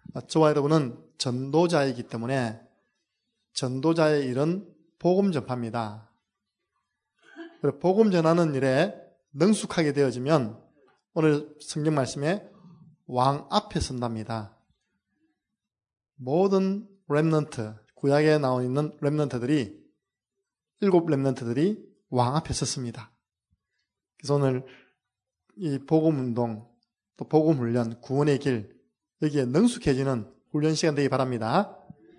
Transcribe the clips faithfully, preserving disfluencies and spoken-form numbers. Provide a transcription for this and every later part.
저와 여러분은 전도자이기 때문에 전도자의 일은 복음 전파입니다. 복음 전하는 일에 능숙하게 되어지면 오늘 성경 말씀에 왕 앞에 선답니다. 모든 렘넌트, 구약에 나와 있는 렘넌트들이, 일곱 렘넌트들이 왕 앞에 섰습니다. 그래서 오늘 이 복음운동, 또 복음훈련, 구원의 길, 여기에 능숙해지는 훈련 시간 되기 바랍니다.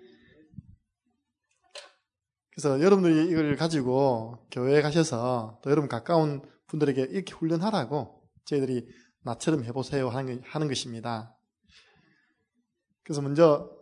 그래서 여러분들이 이걸 가지고 교회에 가셔서 또 여러분 가까운 분들에게 이렇게 훈련하라고 저희들이 나처럼 해보세요 하는, 하는 것입니다. 그래서 먼저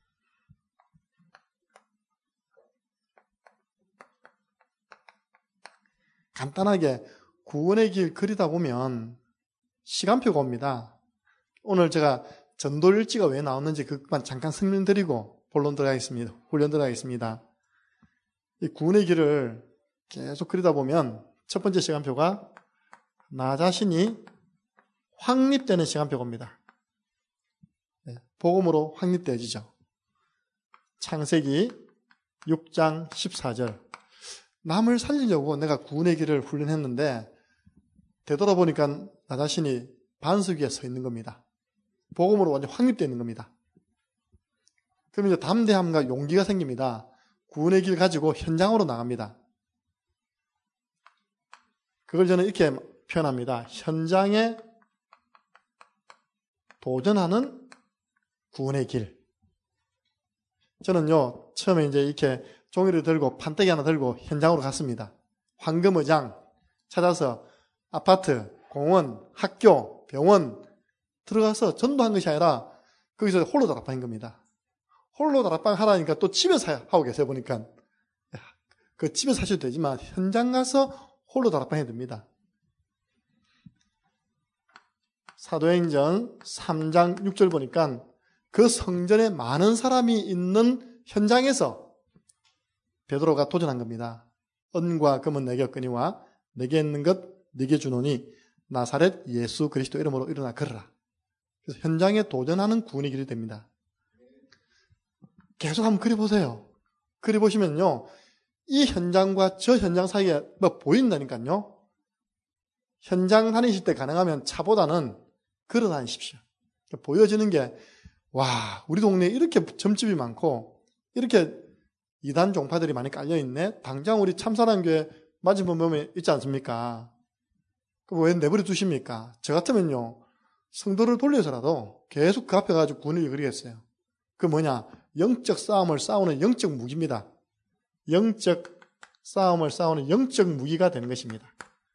간단하게 구원의 길 그리다 보면 시간표가 옵니다. 오늘 제가 전도일지가 왜 나왔는지 그것만 잠깐 설명드리고 본론 들어가겠습니다. 훈련 들어가겠습니다. 이 구원의 길을 계속 그리다 보면 첫 번째 시간표가 나 자신이 확립되는 시간표가 옵니다. 네, 복음으로 확립되어지죠. 창세기 육 장 십사 절. 남을 살리려고 내가 구원의 길을 훈련했는데 되돌아보니까 나 자신이 반석 위에 서 있는 겁니다. 복음으로 완전 확립되어 있는 겁니다. 그럼 이제 담대함과 용기가 생깁니다. 구원의 길 가지고 현장으로 나갑니다. 그걸 저는 이렇게 표현합니다. 현장에 도전하는 구원의 길. 저는요, 처음에 이제 이렇게 종이를 들고 판때기 하나 들고 현장으로 갔습니다. 황금의장 찾아서 아파트, 공원, 학교, 병원 들어가서 전도한 것이 아니라 거기서 홀로 다락방인 겁니다. 홀로 다락방 하라니까 또 집에서 하고 계세요, 보니까. 그 집에서 하셔도 되지만 현장 가서 홀로 다락방 해야 됩니다. 사도행전 삼 장 육 절 보니까 그 성전에 많은 사람이 있는 현장에서 베드로가 도전한 겁니다. 은과 금은 내게 없거니와 내게 있는 것 네게 주노니 나사렛 예수 그리스도 이름으로 일어나 걸으라. 그래서 현장에 도전하는 구원의 길이 됩니다. 계속 한번 그려보세요. 그려보시면요, 이 현장과 저 현장 사이에 뭐 보인다니까요. 현장 다니실 때 가능하면 차보다는 걸어 다니십시오. 보여지는 게, 와, 우리 동네에 이렇게 점집이 많고 이렇게 이단 종파들이 많이 깔려있네. 당장 우리 참사랑교회 맞은편 보면 있지 않습니까? 그럼 왜 내버려 두십니까? 저 같으면요, 성도를 돌려서라도 계속 그 앞에 가지고 구원을 그리겠어요. 그 뭐냐? 영적 싸움을 싸우는 영적 무기입니다. 영적 싸움을 싸우는 영적 무기가 되는 것입니다.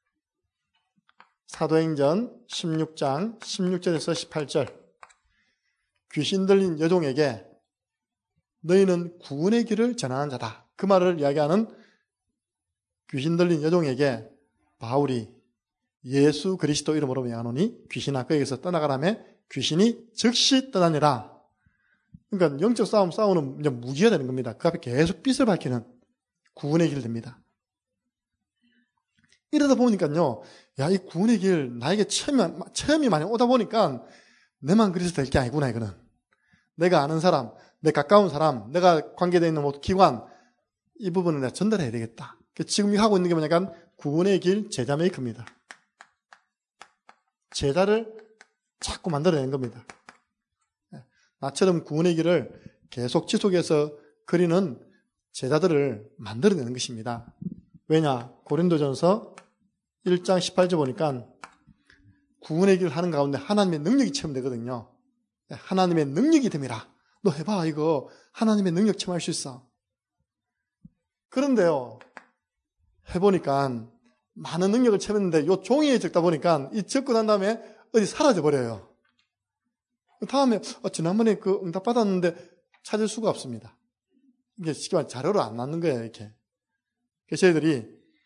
사도행전 십육 장 십육 절에서 십팔 절. 귀신 들린 여종에게 너희는 구원의 길을 전하는 자다. 그 말을 이야기하는 귀신 들린 여종에게 바울이 예수 그리스도 이름으로 명하노니 귀신아 그에게서 떠나가라며 귀신이 즉시 떠나니라. 그러니까 영적 싸움 싸우는 이제 무기가 되는 겁니다. 그 앞에 계속 빛을 밝히는 구원의 길 됩니다. 이러다 보니까요, 야, 이 구원의 길 나에게 체험이, 체험이 많이 오다 보니까 내만 그래서 될 게 아니구나, 이거는. 내가 아는 사람, 내 가까운 사람, 내가 관계되어 있는 모든 기관, 이 부분을 내가 전달해야 되겠다. 지금 하고 있는 게 뭐냐면 구원의 길 제자 메이크입니다. 제자를 자꾸 만들어내는 겁니다. 나처럼 구원의 길을 계속 지속해서 그리는 제자들을 만들어내는 것입니다. 왜냐? 고린도전서 일 장 십팔 절 보니까 구원의 길을 하는 가운데 하나님의 능력이 체험되거든요. 하나님의 능력이 됨이라. 너 해봐, 이거. 하나님의 능력 체험할 수 있어. 그런데요, 해보니까 많은 능력을 체험했는데 요 종이에 적다 보니까 이 적고 난 다음에 어디 사라져버려요. 다음에 어, 지난번에 그 응답 받았는데 찾을 수가 없습니다. 이게 쉽게 말해 자료로 안 남는 거예요, 이렇게. 그래서 저희들이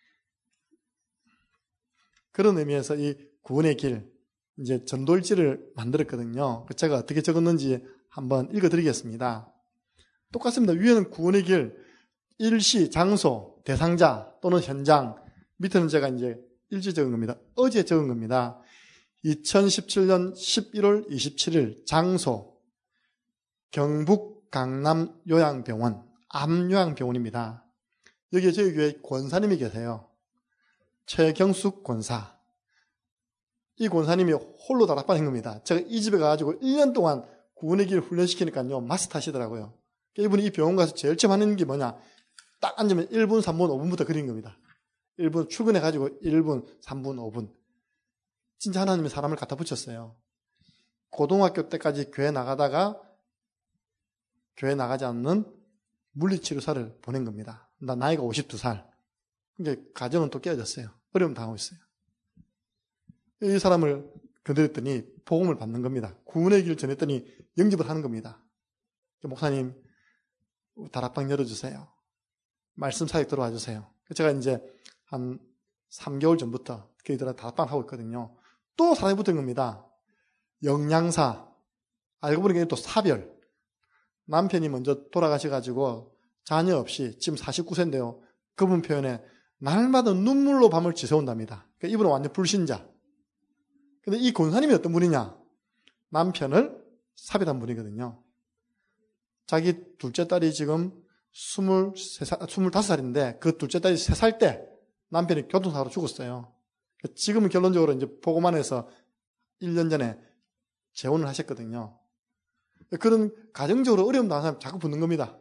그런 의미에서 이 구원의 길, 이제 전도일지를 만들었거든요. 제가 어떻게 적었는지 한번 읽어드리겠습니다. 똑같습니다. 위에는 구원의 길, 일시, 장소, 대상자 또는 현장, 밑에는 제가 이제 일지 적은 겁니다. 어제 적은 겁니다. 이천십칠 년 십일월 이십칠일 장소, 경북 강남 요양병원, 암요양병원입니다. 여기에 저희 교회 권사님이 계세요. 최경숙 권사. 이 권사님이 홀로 다락방 한 겁니다. 제가 이 집에 가가지고 일 년 동안 구원의 길 훈련시키니까요, 마스터 하시더라고요. 이분이 이 병원 가서 제일 처음 하는 게 뭐냐, 딱 앉으면 일 분, 삼 분, 오 분부터 그린 겁니다. 일 분 출근해가지고 일 분, 삼 분, 오 분. 진짜 하나님이 사람을 갖다 붙였어요. 고등학교 때까지 교회 나가다가 교회 나가지 않는 물리치료사를 보낸 겁니다. 나 나이가 오십두 살. 그러니까 가정은 또 깨어졌어요. 어려움 당하고 있어요. 이 사람을 건드렸더니 복음을 받는 겁니다. 구원의 길을 전했더니 영접을 하는 겁니다. 목사님, 다락방 열어주세요. 말씀 사역 들어와 주세요. 제가 이제 한 삼 개월 전부터 그이들아 다락방 하고 있거든요. 또 사람이 붙은 겁니다. 영양사. 알고 보니까 또 사별. 남편이 먼저 돌아가셔가지고 자녀 없이 지금 사십구 세인데요. 그분 표현에 날마다 눈물로 밤을 지새운답니다. 그러니까 이분은 완전 불신자. 근데 이 권사님이 어떤 분이냐? 남편을 사별한 분이거든요. 자기 둘째 딸이 지금 스물세 살, 스물다섯 살인데 그 둘째 딸이 세 살 때 남편이 교통사고로 죽었어요. 지금은 결론적으로 이제 보고만 해서 일 년 전에 재혼을 하셨거든요. 그런 가정적으로 어려움 당하는 사람 자꾸 붙는 겁니다.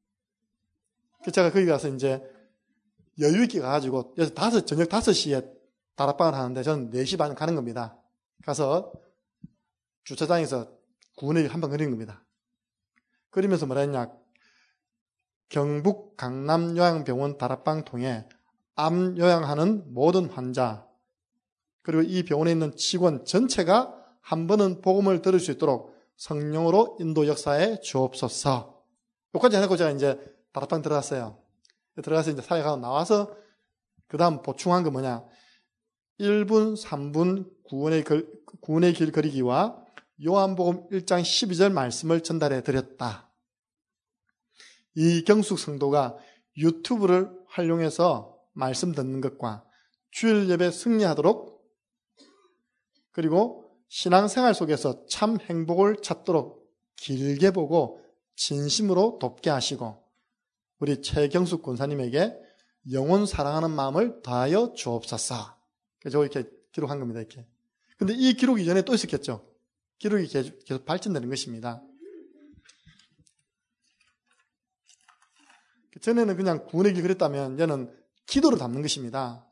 제가 거기 가서 이제 여유 있게 가가지고 그래서 다섯, 저녁 다섯 시에 다락방을 하는데 저는 네 시 반 가는 겁니다. 가서 주차장에서 구원의 길 한 번 그리는 겁니다. 그리면서 뭐라 했냐. 경북 강남 요양병원 다락방 통해 암 요양하는 모든 환자 그리고 이 병원에 있는 직원 전체가 한 번은 복음을 들을 수 있도록 성령으로 인도 역사에 주옵소서. 여기까지 해놓고 제가 이제 다락방 들어갔어요. 들어가서 이제 사역하고 나와서 그 다음 보충한 거 뭐냐. 일 분, 삼 분 구원의, 글, 구원의 길 그리기와 요한복음 일 장 십이 절 말씀을 전달해 드렸다. 이경숙 성도가 유튜브를 활용해서 말씀 듣는 것과 주일 예배 승리하도록 그리고 신앙생활 속에서 참 행복을 찾도록 길게 보고 진심으로 돕게 하시고 우리 최경숙 권사님에게 영혼 사랑하는 마음을 더하여 주옵소서. 그래서 이렇게 기록한 겁니다. 이렇게. 근데 이 기록 이전에 또 있었겠죠. 기록이 계속, 계속 발전되는 것입니다. 전에는 그냥 구원의 길 그랬다면 이제는 기도를 담는 것입니다.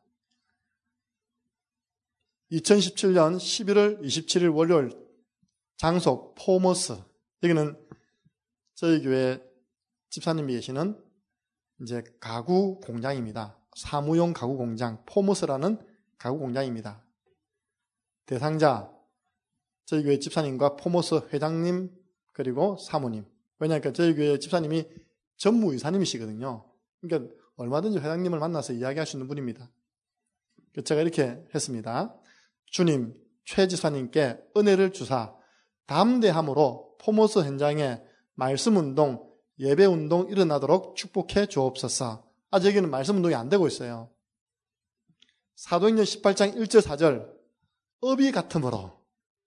이천십칠 년 십일월 이십칠일 월요일 장소 포머스. 여기는 저희 교회 집사님이 계시는 이제 가구 공장입니다. 사무용 가구 공장 포머스라는 가구 공장입니다. 대상자 저희 교회 집사님과 포머스 회장님 그리고 사모님. 왜냐하면 저희 교회 집사님이 전무이사님이시거든요. 그러니까 얼마든지 회장님을 만나서 이야기할 수 있는 분입니다. 제가 이렇게 했습니다. 주님, 최 지사님께 은혜를 주사 담대함으로 포머스 현장에 말씀운동, 예배운동 일어나도록 축복해 주옵소서. 아직 여기는 말씀운동이 안 되고 있어요. 사도행전 십팔 장 일 절 사 절 업이 같으므로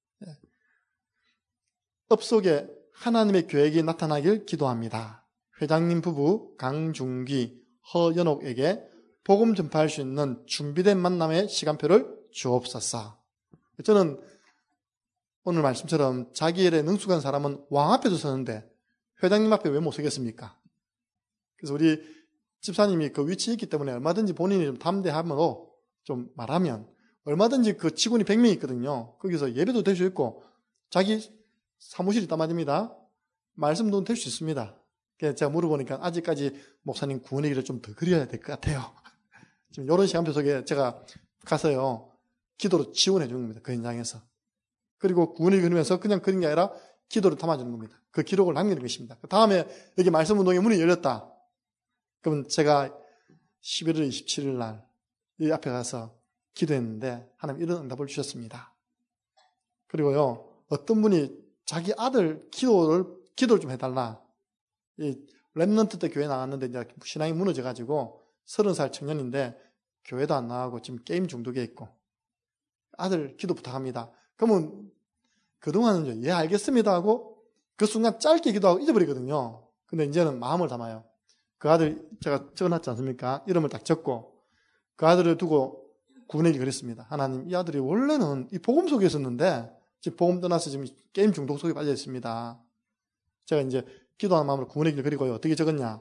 업 속에 하나님의 계획이 나타나길 기도합니다. 회장님 부부 강중기, 허연옥에게 복음 전파할 수 있는 준비된 만남의 시간표를 주옵소서. 저는 오늘 말씀처럼 자기 일에 능숙한 사람은 왕 앞에도 서는데 회장님 앞에 왜 못 서겠습니까? 그래서 우리 집사님이 그 위치에 있기 때문에 얼마든지 본인이 좀 담대함으로 좀 말하면 얼마든지 그 직원이 백 명이 있거든요. 거기서 예배도 될 수 있고 자기 사무실이 있단 말입니다. 말씀도 될 수 있습니다. 그래서 제가 물어보니까 아직까지 목사님 구원의 길을 좀 더 그려야 될 것 같아요. 지금 이런 시간표 속에 제가 가서요. 기도로 지원해 주는 겁니다. 그 현장에서. 그리고 구원을 그리면서 그냥 그린 게 아니라 기도를 담아주는 겁니다. 그 기록을 남기는 것입니다. 그 다음에 여기 말씀운동의 문이 열렸다. 그러면 제가 십일월 이십칠일 날 이 앞에 가서 기도했는데 하나님 이런 응답을 주셨습니다. 그리고요. 어떤 분이 자기 아들 기도를 기도를 좀 해달라. 이 랩넌트 때 교회 나왔는데 이제 신앙이 무너져가지고 서른 살 청년인데 교회도 안 나가고 지금 게임 중독에 있고 아들 기도 부탁합니다. 그러면 그동안은 예 알겠습니다 하고 그 순간 짧게 기도하고 잊어버리거든요. 근데 이제는 마음을 담아요. 그 아들 제가 적어놨지 않습니까? 이름을 딱 적고 그 아들을 두고 구원에게 그랬습니다. 하나님, 이 아들이 원래는 이 복음 속에 있었는데 지금 복음 떠나서 지금 게임 중독 속에 빠져 있습니다. 제가 이제 기도하는 마음으로 구원에게 그리고요. 어떻게 적었냐?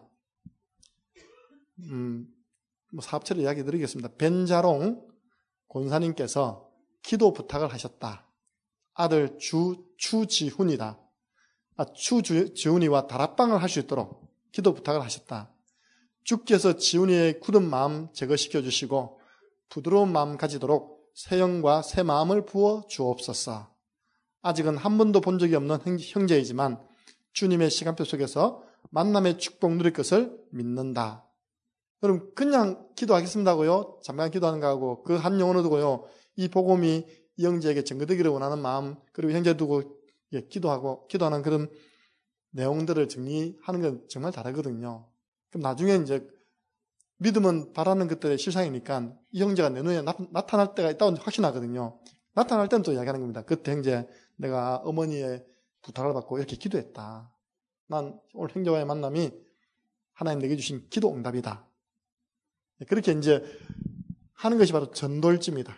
음, 뭐 사업체를 이야기 드리겠습니다. 벤자롱 권사님께서 기도 부탁을 하셨다. 아들 주, 추지훈이다. 아, 추지훈이와 다락방을 할 수 있도록 기도 부탁을 하셨다. 주께서 지훈이의 굳은 마음 제거시켜 주시고 부드러운 마음 가지도록 새 영과 새 마음을 부어 주옵소서. 아직은 한 번도 본 적이 없는 형제이지만 주님의 시간표 속에서 만남의 축복 누릴 것을 믿는다. 여러분, 그냥 기도하겠습니다고요? 잠깐 기도하는 거하고 그 한 영혼을 두고요, 이 복음이 이 형제에게 전거되기를 원하는 마음, 그리고 형제 두고 예, 기도하고 기도하는 그런 내용들을 정리하는 건 정말 다르거든요. 그럼 나중에 이제 믿음은 바라는 것들의 실상이니까 이 형제가 내 눈에 나, 나타날 때가 있다고 확신하거든요. 나타날 때는 또 이야기하는 겁니다. 그때 형제, 내가 어머니의 부탁을 받고 이렇게 기도했다. 난 오늘 형제와의 만남이 하나님 내게 주신 기도 응답이다. 그렇게 이제 하는 것이 바로 전도일지입니다.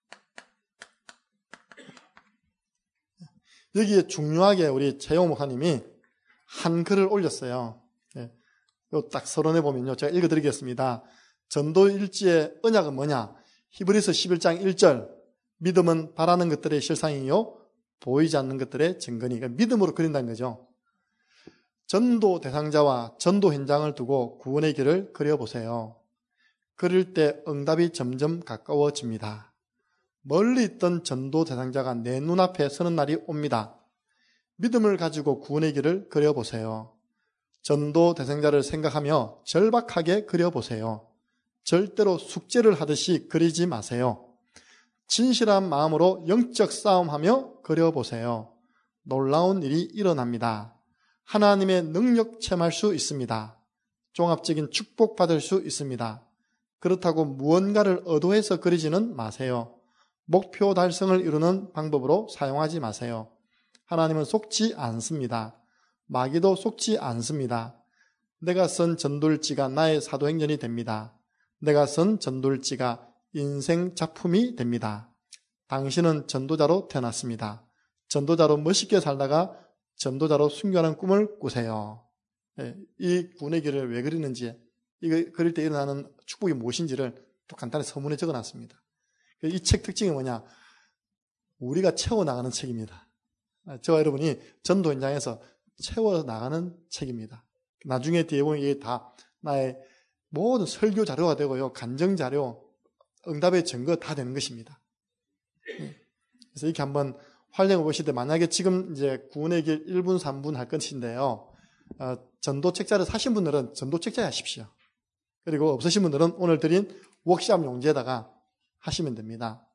여기에 중요하게 우리 최영호 목사님이 한 글을 올렸어요. 요 딱 서론에 보면요. 제가 읽어드리겠습니다. 전도일지의 언약은 뭐냐? 히브리서 십일 장 일 절. 믿음은 바라는 것들의 실상이요 보이지 않는 것들의 증거니. 그러니까 믿음으로 그린다는 거죠. 전도 대상자와 전도 현장을 두고 구원의 길을 그려보세요. 그릴 때 응답이 점점 가까워집니다. 멀리 있던 전도 대상자가 내 눈앞에 서는 날이 옵니다. 믿음을 가지고 구원의 길을 그려보세요. 전도 대상자를 생각하며 절박하게 그려보세요. 절대로 숙제를 하듯이 그리지 마세요. 진실한 마음으로 영적 싸움하며 그려보세요. 놀라운 일이 일어납니다. 하나님의 능력 체험할 수 있습니다. 종합적인 축복 받을 수 있습니다. 그렇다고 무언가를 의도해서 그리지는 마세요. 목표 달성을 이루는 방법으로 사용하지 마세요. 하나님은 속지 않습니다. 마귀도 속지 않습니다. 내가 쓴 전도일지가 나의 사도행전이 됩니다. 내가 쓴 전도일지가 인생 작품이 됩니다. 당신은 전도자로 태어났습니다. 전도자로 멋있게 살다가 전도자로 순교하는 꿈을 꾸세요. 이 구원의 길을 왜 그리는지, 이거 그릴 때 일어나는 축복이 무엇인지를 또 간단히 서문에 적어놨습니다. 이 책 특징이 뭐냐? 우리가 채워나가는 책입니다. 저와 여러분이 전도 현장에서 채워나가는 책입니다. 나중에 뒤에 보면 이게 다 나의 모든 설교 자료가 되고요, 간증 자료, 응답의 증거 다 되는 것입니다. 그래서 이렇게 한번 활용해 보실 때, 만약에 지금 이제 구원의 길 일 분, 삼 분 할 것인데요, 어, 전도 책자를 사신 분들은 전도 책자에 하십시오. 그리고 없으신 분들은 오늘 드린 워크샵 용지에다가 하시면 됩니다.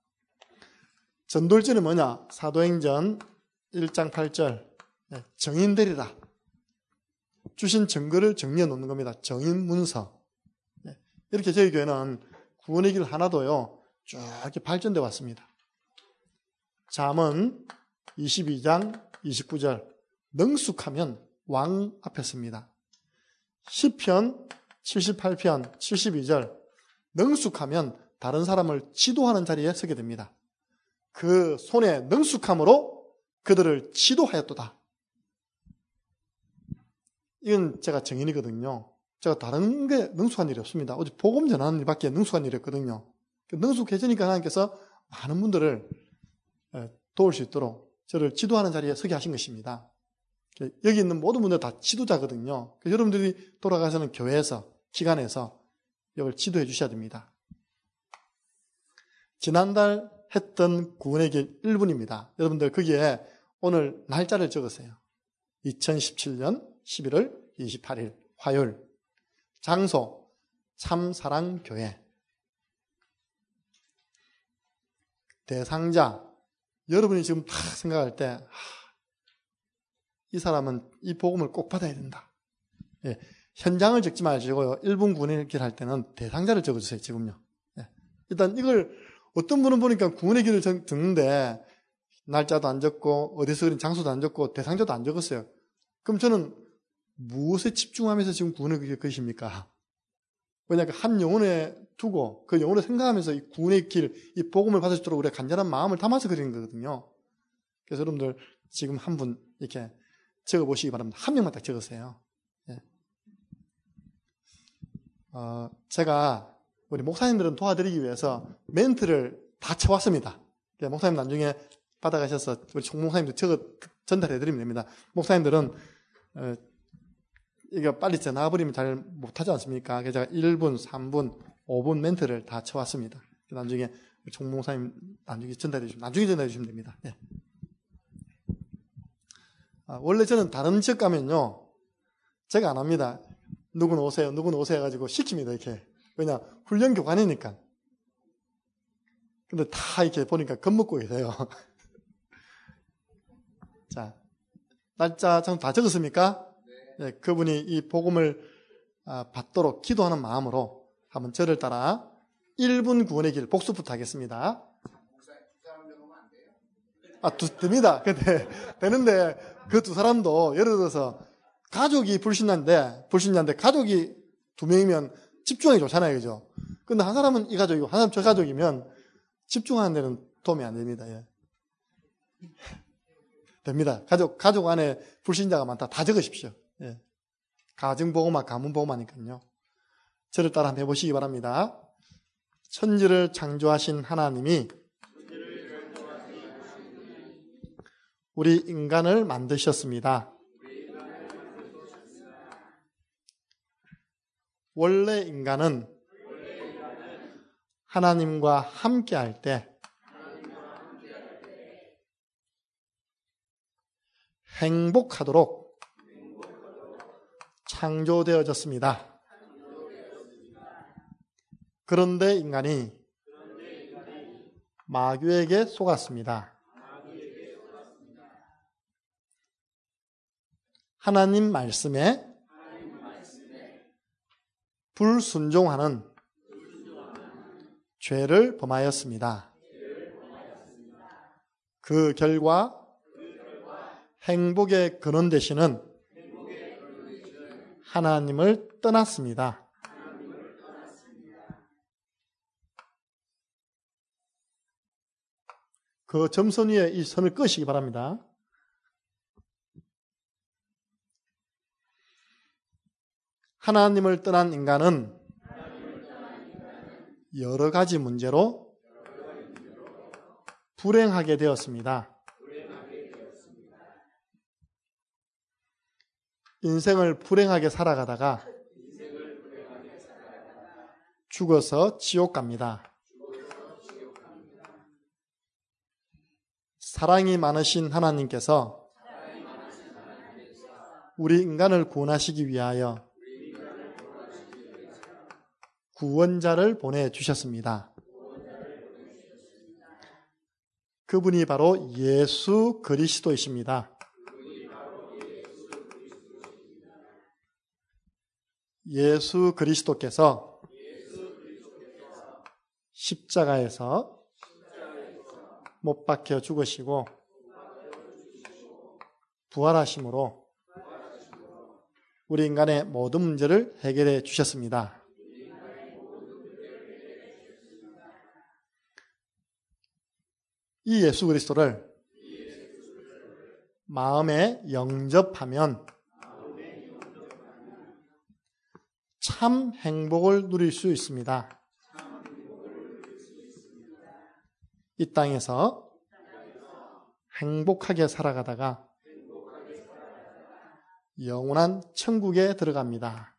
전도일지는 뭐냐? 사도행전 일 장 팔 절. 정인되리라. 주신 증거를 정리해 놓는 겁니다. 정인 문서. 이렇게 저희 교회는 구원의 길 하나도요, 쭉 이렇게 발전되어 왔습니다. 잠언 이십이 장 이십구 절. 능숙하면 왕 앞에 섭니다. 시편 칠십팔 편 칠십이 절. 능숙하면 다른 사람을 지도하는 자리에 서게 됩니다. 그 손의 능숙함으로 그들을 지도하였도다. 이건 제가 정인이거든요. 제가 다른 게 능숙한 일이 없습니다. 어디 복음 전하는 일밖에 능숙한 일이 없거든요. 능숙해지니까 하나님께서 많은 분들을 도울 수 있도록 저를 지도하는 자리에 서게 하신 것입니다. 여기 있는 모든 분들 다 지도자거든요. 여러분들이 돌아가서는 교회에서, 기관에서 이걸 지도해 주셔야 됩니다. 지난달 했던 구원의 길 일 분입니다. 여러분들 거기에 오늘 날짜를 적으세요. 이천십칠 년 십일월 이십팔일 화요일. 장소 참사랑교회. 대상자, 여러분이 지금 딱 생각할 때, 하, 이 사람은 이 복음을 꼭 받아야 된다. 예, 현장을 적지 마시고요, 일 분 구원의 길 할 때는 대상자를 적어주세요. 지금요. 예, 일단 이걸 어떤 분은 보니까 구원의 길을 듣는데 날짜도 안 적고 어디서 그린 장소도 안 적고 대상자도 안 적었어요. 그럼 저는 무엇에 집중하면서 지금 구원의 길을 걷십니까? 왜냐하면 한 영혼에 두고 그 영혼을 생각하면서 이 구원의 길, 이 복음을 받을 수 있도록 우리가 간절한 마음을 담아서 그리는 거거든요. 그래서 여러분들 지금 한 분 이렇게 적어보시기 바랍니다. 한 명만 딱 적으세요. 예. 어, 제가 우리 목사님들은 도와드리기 위해서 멘트를 다 쳐왔습니다. 목사님 나중에 받아가셔서 우리 총목사님들 적어 전달해드리면 됩니다. 목사님들은 어, 이거 빨리 전화버리면 잘 못하지 않습니까? 그래서 제가 일 분, 삼 분, 오 분 멘트를 다 쳐왔습니다. 나중에 총목사님 나중에 전달해 주시면 나중에 전달해 주시면 됩니다. 네. 아, 원래 저는 다른 지역 가면요 제가 안 합니다. 누구는 오세요, 누구는 오세요 해가지고 시킵니다. 이렇게. 왜냐 훈련 교관이니까. 근데 다 이렇게 보니까 겁먹고 계세요. 자, 날짜 참 다 적었습니까? 네, 그분이 이 복음을 받도록 기도하는 마음으로 한번 저를 따라 일 분 구원의 길 복습부터 하겠습니다. 아, 두, 됩니다. 근데, 되는데, 그 두 사람도 예를 들어서 가족이 불신자인데, 불신자인데 가족이 두 명이면 집중하기 좋잖아요. 그죠? 근데 한 사람은 이 가족이고, 한 사람은 저 가족이면 집중하는 데는 도움이 안 됩니다. 예. 됩니다. 가족, 가족 안에 불신자가 많다. 다 적으십시오. 예. 가정보고만, 가문보고만이니까요. 저를 따라 한번 해보시기 바랍니다. 천지를 창조하신 하나님이 우리 인간을 만드셨습니다. 원래 인간은 하나님과 함께 할 때 행복하도록 창조되어졌습니다. 그런데 인간이 마귀에게 속았습니다. 하나님 말씀에 불순종하는 죄를 범하였습니다. 그 결과 행복의 근원 되시는 하나님을 떠났습니다. 그 점선 위에 이 선을 끄시기 바랍니다. 하나님을 떠난 인간은 여러 가지 문제로 불행하게 되었습니다. 인생을 불행하게 살아가다가 죽어서 지옥 갑니다. 사랑이 많으신 하나님께서 우리 인간을 구원하시기 위하여 구원자를 보내주셨습니다. 그분이 바로 예수 그리스도이십니다. 예수 그리스도께서 십자가에서 못 박혀 죽으시고 부활하심으로 우리 인간의 모든 문제를 해결해 주셨습니다. 이 예수 그리스도를 마음에 영접하면 참 행복을 누릴 수 있습니다. 이 땅에서 행복하게 살아가다가 영원한 천국에 들어갑니다.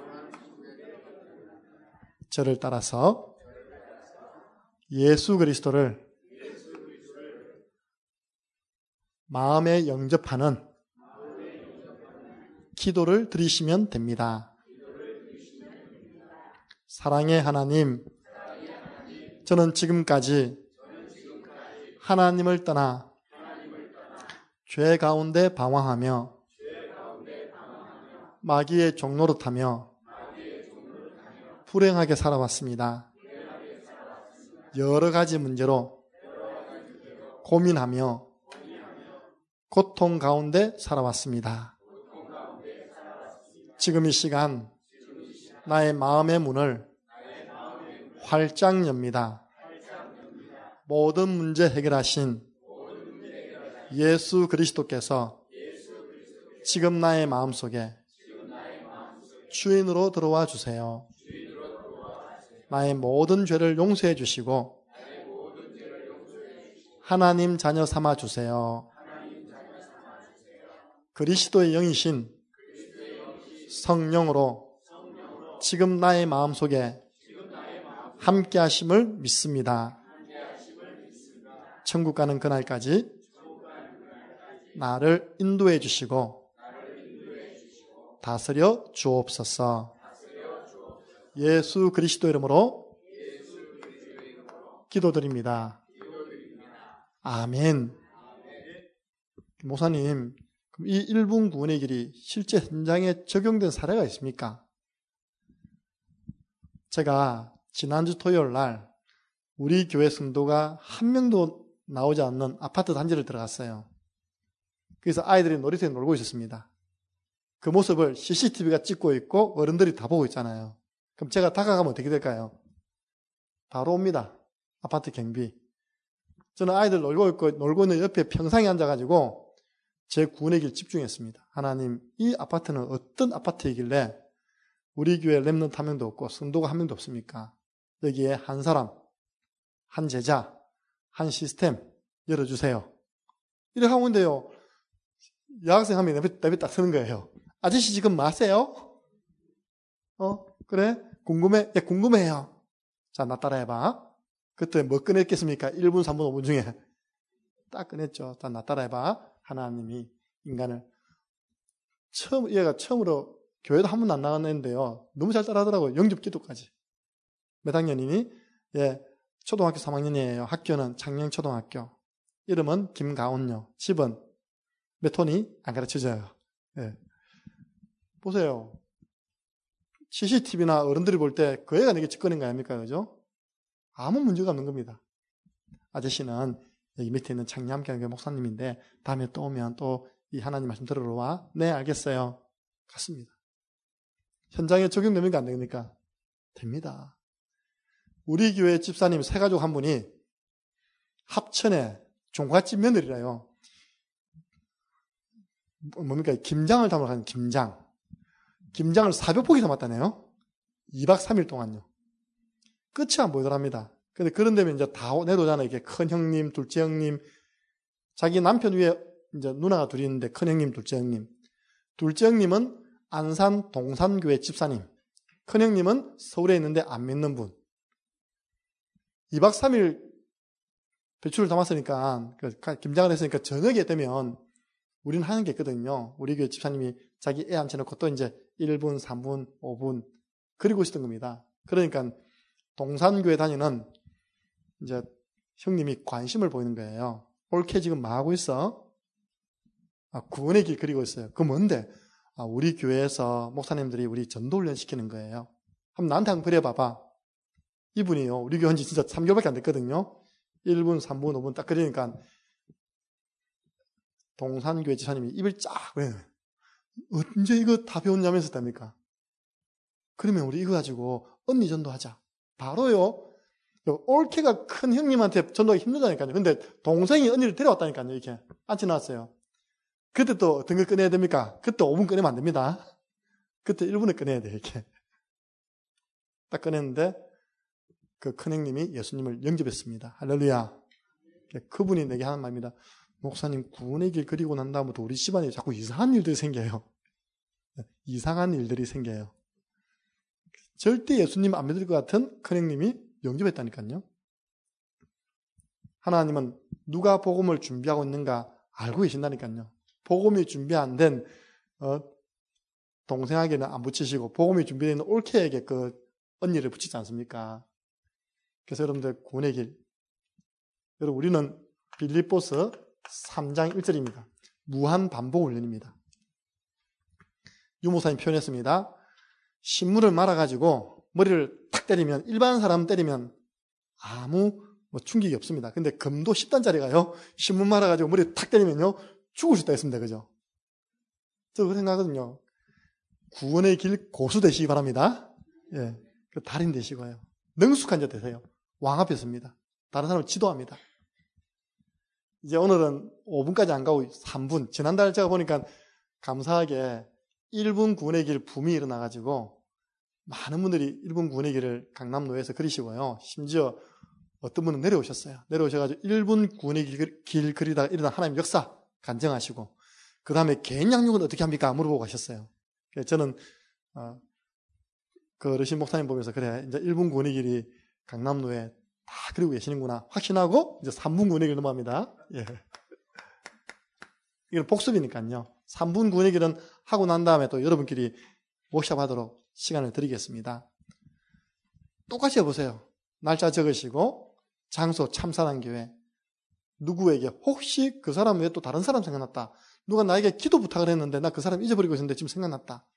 저를 따라서 예수 그리스도를 마음에 영접하는 기도를 드리시면 됩니다. 사랑의 하나님, 저는 지금까지 하나님을 떠나 죄 가운데 방황하며 마귀의 종노릇하며 불행하게 살아왔습니다. 여러 가지 문제로 고민하며 고통 가운데 살아왔습니다. 지금 이 시간 나의 마음의 문을 활짝 엽니다. 모든 문제 해결하신 예수 그리스도께서 지금 나의 마음속에 주인으로 들어와 주세요. 나의 모든 죄를 용서해 주시고 하나님 자녀 삼아 주세요. 그리스도의 영이신 성령으로 지금 나의 마음속에 함께 하심을 믿습니다. 천국 가는 그날까지 나를 인도해 주시고 다스려 주옵소서. 예수 그리스도 이름으로 기도드립니다. 아멘. 목사님, 이 일 분 구원의 길이 실제 현장에 적용된 사례가 있습니까? 제가 지난주 토요일 날 우리 교회 성도가 한 명도 나오지 않는 아파트 단지를 들어갔어요. 그래서 아이들이 놀이터에 놀고 있었습니다. 그 모습을 씨씨티비가 찍고 있고 어른들이 다 보고 있잖아요. 그럼 제가 다가가면 어떻게 될까요? 바로 옵니다. 아파트 경비. 저는 아이들 놀고 있고, 놀고 있는 옆에 평상에 앉아가지고 제 구원의 길 집중했습니다. 하나님, 이 아파트는 어떤 아파트이길래 우리 교회 렘넌트 한 명도 없고 성도가 한 명도 없습니까? 여기에 한 사람, 한 제자, 한 시스템 열어주세요. 이렇게 하고 있는데요. 여학생 한 명이 내 앞에 딱 서는 거예요. 아저씨 지금 뭐 하세요? 어? 그래? 궁금해? 예, 궁금해요. 자, 나 따라해봐. 그때 뭐 꺼냈겠습니까? 일 분, 삼 분, 오 분 중에. 딱 꺼냈죠. 자, 나 따라해봐. 하나님이 인간을. 처음, 얘가 처음으로 교회도 한 번도 안 나갔는데요. 너무 잘 따라하더라고요. 영접 기도까지. 몇 학년이니? 예, 초등학교 삼 학년이에요. 학교는 창녕초등학교. 이름은 김가온요. 집은 몇 호니? 안 가르쳐줘요. 예. 보세요. 씨씨티비나 어른들이 볼 때 그 애가 내게 직거는 거 아닙니까? 그죠? 아무 문제가 없는 겁니다. 아저씨는 여기 밑에 있는 창녕함께하는 목사님인데 다음에 또 오면 또 이 하나님 말씀 들으러 와. 네, 알겠어요. 갔습니다. 현장에 적용됩니까? 안 됩니까? 됩니다. 우리 교회 집사님 세 가족 한 분이 합천에 종갓집 며느리라요. 뭡니까? 김장을 담으러 가는 김장. 김장을 사백포기 담았다네요. 이 박 삼 일 동안요. 끝이 안 보이더랍니다. 근데 그런 데면 이제 다 내려오잖아요. 이렇게 큰 형님, 둘째 형님. 자기 남편 위에 이제 누나가 둘이 있는데 큰 형님, 둘째 형님. 둘째 형님은 안산 동산교회 집사님. 큰 형님은 서울에 있는데 안 믿는 분. 이 박 삼 일 배추를 담았으니까, 김장을 했으니까 저녁에 되면 우리는 하는 게 있거든요. 우리 교회 집사님이 자기 애 앉혀놓고 또 이제 일 분, 삼 분, 오 분 그리고 있었던 겁니다. 그러니까 동산교회 다니는 이제 형님이 관심을 보이는 거예요. 올케 지금 뭐 하고 있어? 아, 구원의 길 그리고 있어요. 그거 뭔데? 아, 우리 교회에서 목사님들이 우리 전도훈련 시키는 거예요. 한번 나한테 한번 그려봐봐. 이분이요. 우리 교회 온 지 진짜 삼 개월밖에 안 됐거든요. 일 분, 삼 분, 오 분 딱 그리니까 동산교회 지사님이 입을 쫙 왜 언제 이거 다 배웠냐면서 답니까? 그러면 우리 이거 가지고 언니 전도하자. 바로요. 올케가 큰 형님한테 전도하기 힘들다니까요. 근데 동생이 언니를 데려왔다니까요. 이렇게 앉혀놨어요. 그때 또 어떤 걸 꺼내야 됩니까? 그때 오 분 꺼내면 안 됩니다. 그때 일 분에 꺼내야 돼요. 이렇게. 딱 꺼냈는데 그 큰 형님이 예수님을 영접했습니다. 할렐루야. 그분이 내게 하는 말입니다. 목사님, 구원의 길 그리고 난 다음부터 우리 집안에 자꾸 이상한 일들이 생겨요. 이상한 일들이 생겨요. 절대 예수님 안 믿을 것 같은 큰형님이 영접했다니까요. 하나님은 누가 복음을 준비하고 있는가 알고 계신다니까요. 복음이 준비 안 된 어, 동생에게는 안 붙이시고 복음이 준비되어 있는 올케에게 그 언니를 붙이지 않습니까? 그래서 여러분들 구원의 길. 여러분 우리는 빌립보서 삼 장 일 절입니다. 무한 반복 훈련입니다. 유목사님 표현했습니다. 신문을 말아가지고 머리를 탁 때리면 일반 사람 때리면 아무 뭐 충격이 없습니다. 근데 금도 십 단짜리가요. 신문 말아가지고 머리 탁 때리면요. 죽을 수 있다 했습니다. 그죠? 저 그 생각하거든요. 구원의 길 고수 되시기 바랍니다. 예, 그 달인 되시고요. 능숙한 자 되세요. 왕 앞에 섭니다. 다른 사람을 지도합니다. 이제 오늘은 오 분까지 안 가고 삼 분. 지난달 제가 보니까 감사하게 일 분 구원의 길 붐이 일어나가지고 많은 분들이 일 분 구원의 길을 강남로에서 그리시고요. 심지어 어떤 분은 내려오셨어요. 내려오셔가지고 일 분 구원의 길, 길 그리다가 일어난 하나님 역사 간증하시고 그 다음에 개인 양육은 어떻게 합니까? 물어보고 가셨어요. 그래서 저는 어, 그 어르신 목사님 보면서 그래 이제 일 분 구원의 길이 강남로에 다 그리고 계시는구나 확신하고 이제 삼 분 구원의 길 넘어갑니다. 예. 이건 복습이니까요. 삼 분 구원의 길은 하고 난 다음에 또 여러분끼리 워크숍 하도록 시간을 드리겠습니다. 똑같이 해보세요. 날짜 적으시고 장소 참사랑교회 누구에게 혹시 그 사람 외에 또 다른 사람 생각났다. 누가 나에게 기도 부탁을 했는데 나 그 사람 잊어버리고 있었는데 지금 생각났다.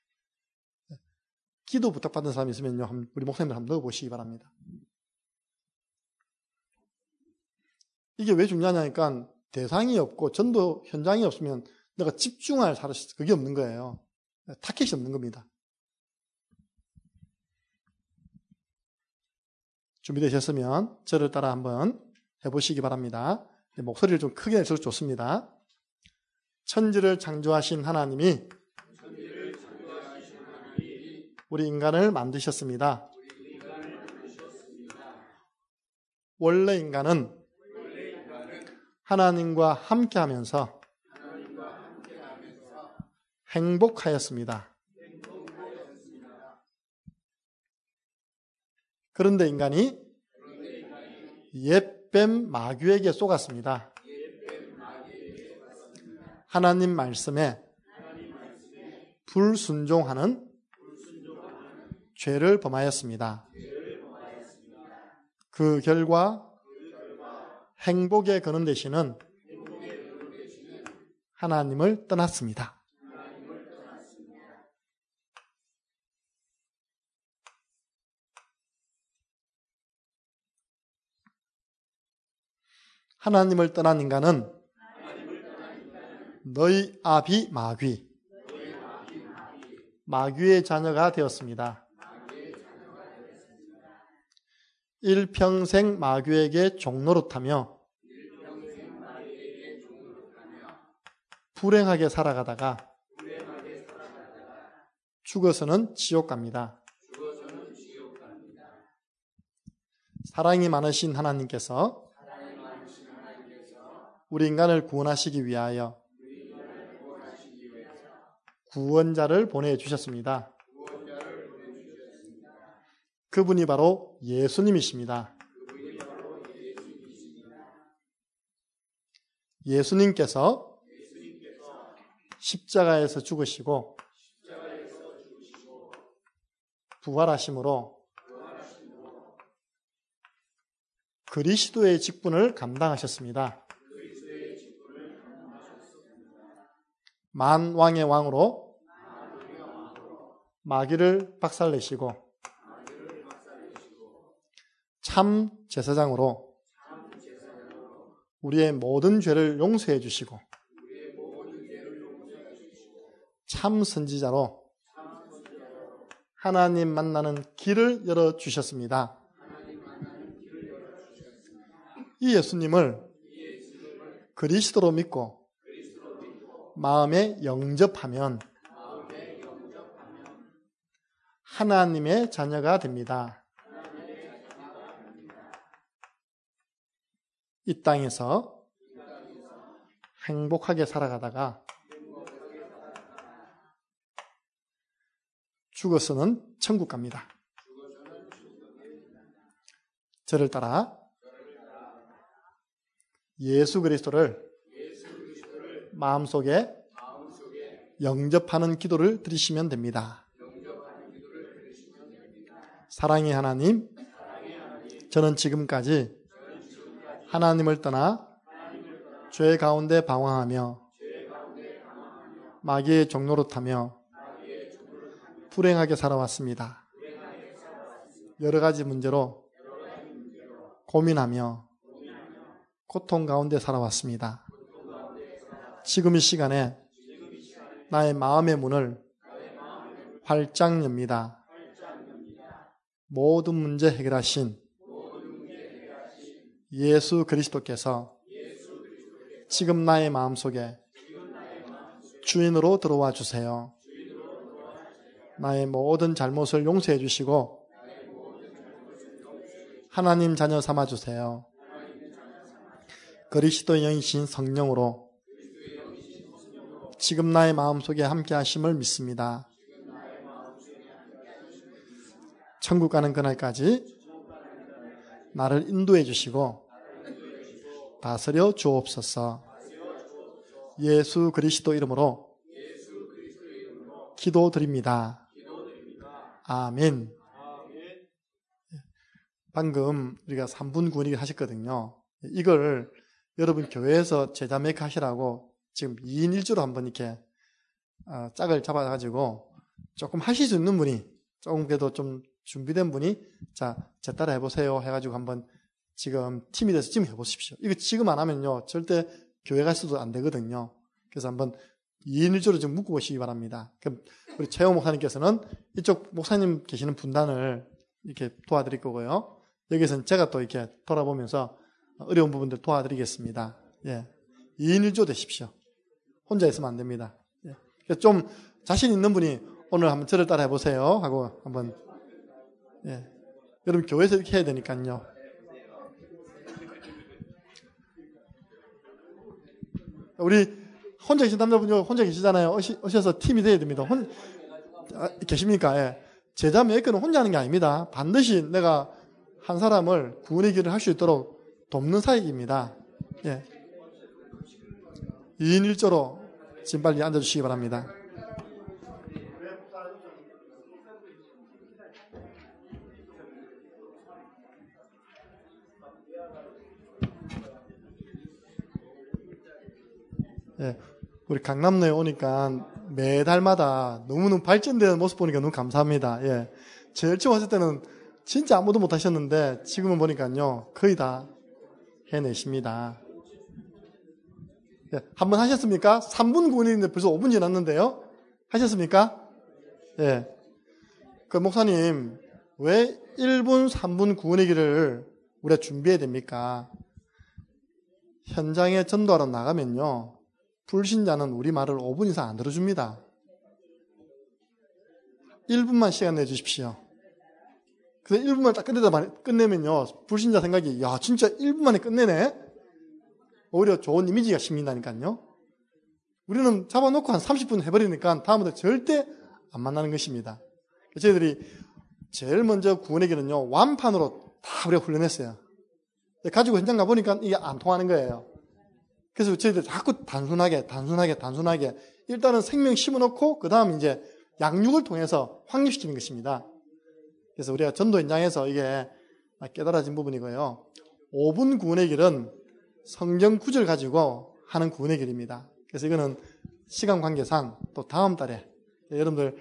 기도 부탁받은 사람이 있으면요. 우리 목사님들 한번 넣어보시기 바랍니다. 이게 왜 중요하냐니까 대상이 없고 전도 현장이 없으면 내가 집중할 사람 그게 없는 거예요. 타켓이 없는 겁니다. 준비되셨으면 저를 따라 한번 해보시기 바랍니다. 목소리를 좀 크게 내셔도 좋습니다. 천지를 창조하신 하나님이 우리 인간을 만드셨습니다. 원래 인간은 하나님과 함께하면서 행복하였습니다. 그런데 인간이 옛뱀 마귀에게 속았습니다. 하나님 말씀에 불순종하는 죄를 범하였습니다. 그 결과 행복의 근원 되시는 하나님을 떠났습니다. 하나님을 떠난 인간은 너희 아비 마귀, 마귀의 자녀가 되었습니다. 일평생 마귀에게 종노릇하며 불행하게 살아가다가 죽어서는 지옥 갑니다. 사랑이 많으신 하나님께서 우리 인간을 구원하시기 위하여 구원자를 보내주셨습니다. 그분이 바로 예수님이십니다. 예수님께서 십자가에서 죽으시고 부활하심으로 그리스도의 직분을 감당하셨습니다. 만왕의 왕으로 마귀를 박살내시고 참 제사장으로 우리의 모든 죄를 용서해 주시고 참 선지자로 하나님 만나는 길을 열어주셨습니다. 이 예수님을 그리스도로 믿고 마음에 영접하면 하나님의 자녀가 됩니다. 이 땅에서 행복하게 살아가다가 죽어서는 천국 갑니다. 저를 따라 예수 그리스도를 마음속에 영접하는 기도를 드리시면 됩니다. 사랑의 하나님, 저는 지금까지 하나님을 떠나 죄 가운데 방황하며 마귀의 종노릇하며 불행하게 살아왔습니다. 여러 가지 문제로 고민하며 고통 가운데 살아왔습니다. 지금 이 시간에 나의 마음의 문을 활짝 엽니다. 모든 문제 해결하신 예수 그리스도께서 지금 나의 마음속에 주인으로 들어와 주세요. 나의 모든 잘못을 용서해 주시고 하나님 자녀 삼아 주세요. 그리스도의 영이신 성령으로 지금 나의 마음속에 함께 하심을 믿습니다. 천국 가는 그날까지 나를 인도해 주시고 다스려 주옵소서. 예수 그리스도 이름으로 기도드립니다. 아멘. 방금 우리가 삼 분 구원이기 하셨거든요. 이걸 여러분 교회에서 제자 메이크 하시라고 지금 이 인 일 조로 한번 이렇게 짝을 잡아가지고 조금 하실 수 있는 분이, 조금 그래도 좀 준비된 분이 자, 제 따라 해보세요 해가지고 한번 지금 팀이 돼서 지금 해보십시오. 이거 지금 안 하면요 절대 교회 갈 수도 안 되거든요. 그래서 한번 이 인 일 조로 좀 묶어보시기 바랍니다. 그럼 우리 최영 목사님께서는 이쪽 목사님 계시는 분단을 이렇게 도와드릴 거고요. 여기서는 제가 또 이렇게 돌아보면서 어려운 부분들 도와드리겠습니다. 예. 이 인 일 조 되십시오. 혼자 있으면 안 됩니다. 예. 좀 자신 있는 분이 오늘 한번 저를 따라 해보세요 하고 한번, 예. 여러분 교회에서 이렇게 해야 되니까요. 우리 혼자 계신 남자분이 혼자 계시잖아요. 오시, 오셔서 팀이 돼야 됩니다. 혼, 아, 계십니까? 예. 제자 메이커는 혼자 하는 게 아닙니다. 반드시 내가 한 사람을 구원의 길을 할 수 있도록 돕는 사역입니다. 예. 이 인 일 조로 지금 빨리 앉아주시기 바랍니다. 예. 우리 강남로에 오니까 매달마다 너무너무 발전되는 모습 보니까 너무 감사합니다. 예. 제일 처음 왔을 때는 진짜 아무도 못 하셨는데 지금은 보니까요 거의 다 해내십니다. 예, 한번 하셨습니까? 삼 분 구원인데 벌써 오 분 지났는데요. 하셨습니까? 예. 그 목사님 왜 일 분, 삼 분 구원의 길을 우리가 준비해야 됩니까? 현장에 전도하러 나가면요 불신자는 우리 말을 오 분 이상 안 들어줍니다. 일 분만 시간 내주십시오. 그래서 일 분만 딱 끝내다 끝내면요 불신자 생각이 야 진짜 일 분 만에 끝내네. 오히려 좋은 이미지가 심린다니까요. 우리는 잡아놓고 한 삼십 분 해버리니까 다음부터 절대 안 만나는 것입니다. 저희들이 제일 먼저 구원의 길은요 완판으로 다 우리가 훈련했어요. 가지고 현장 가보니까 이게 안 통하는 거예요. 그래서 저희들 자꾸 단순하게 단순하게 단순하게 일단은 생명 심어놓고 그 다음 이제 양육을 통해서 확립시키는 것입니다. 그래서 우리가 전도 현장에서 이게 깨달아진 부분이고요. 오 분 구원의 길은 성경 구절 가지고 하는 구원의 길입니다. 그래서 이거는 시간 관계상 또 다음 달에 여러분들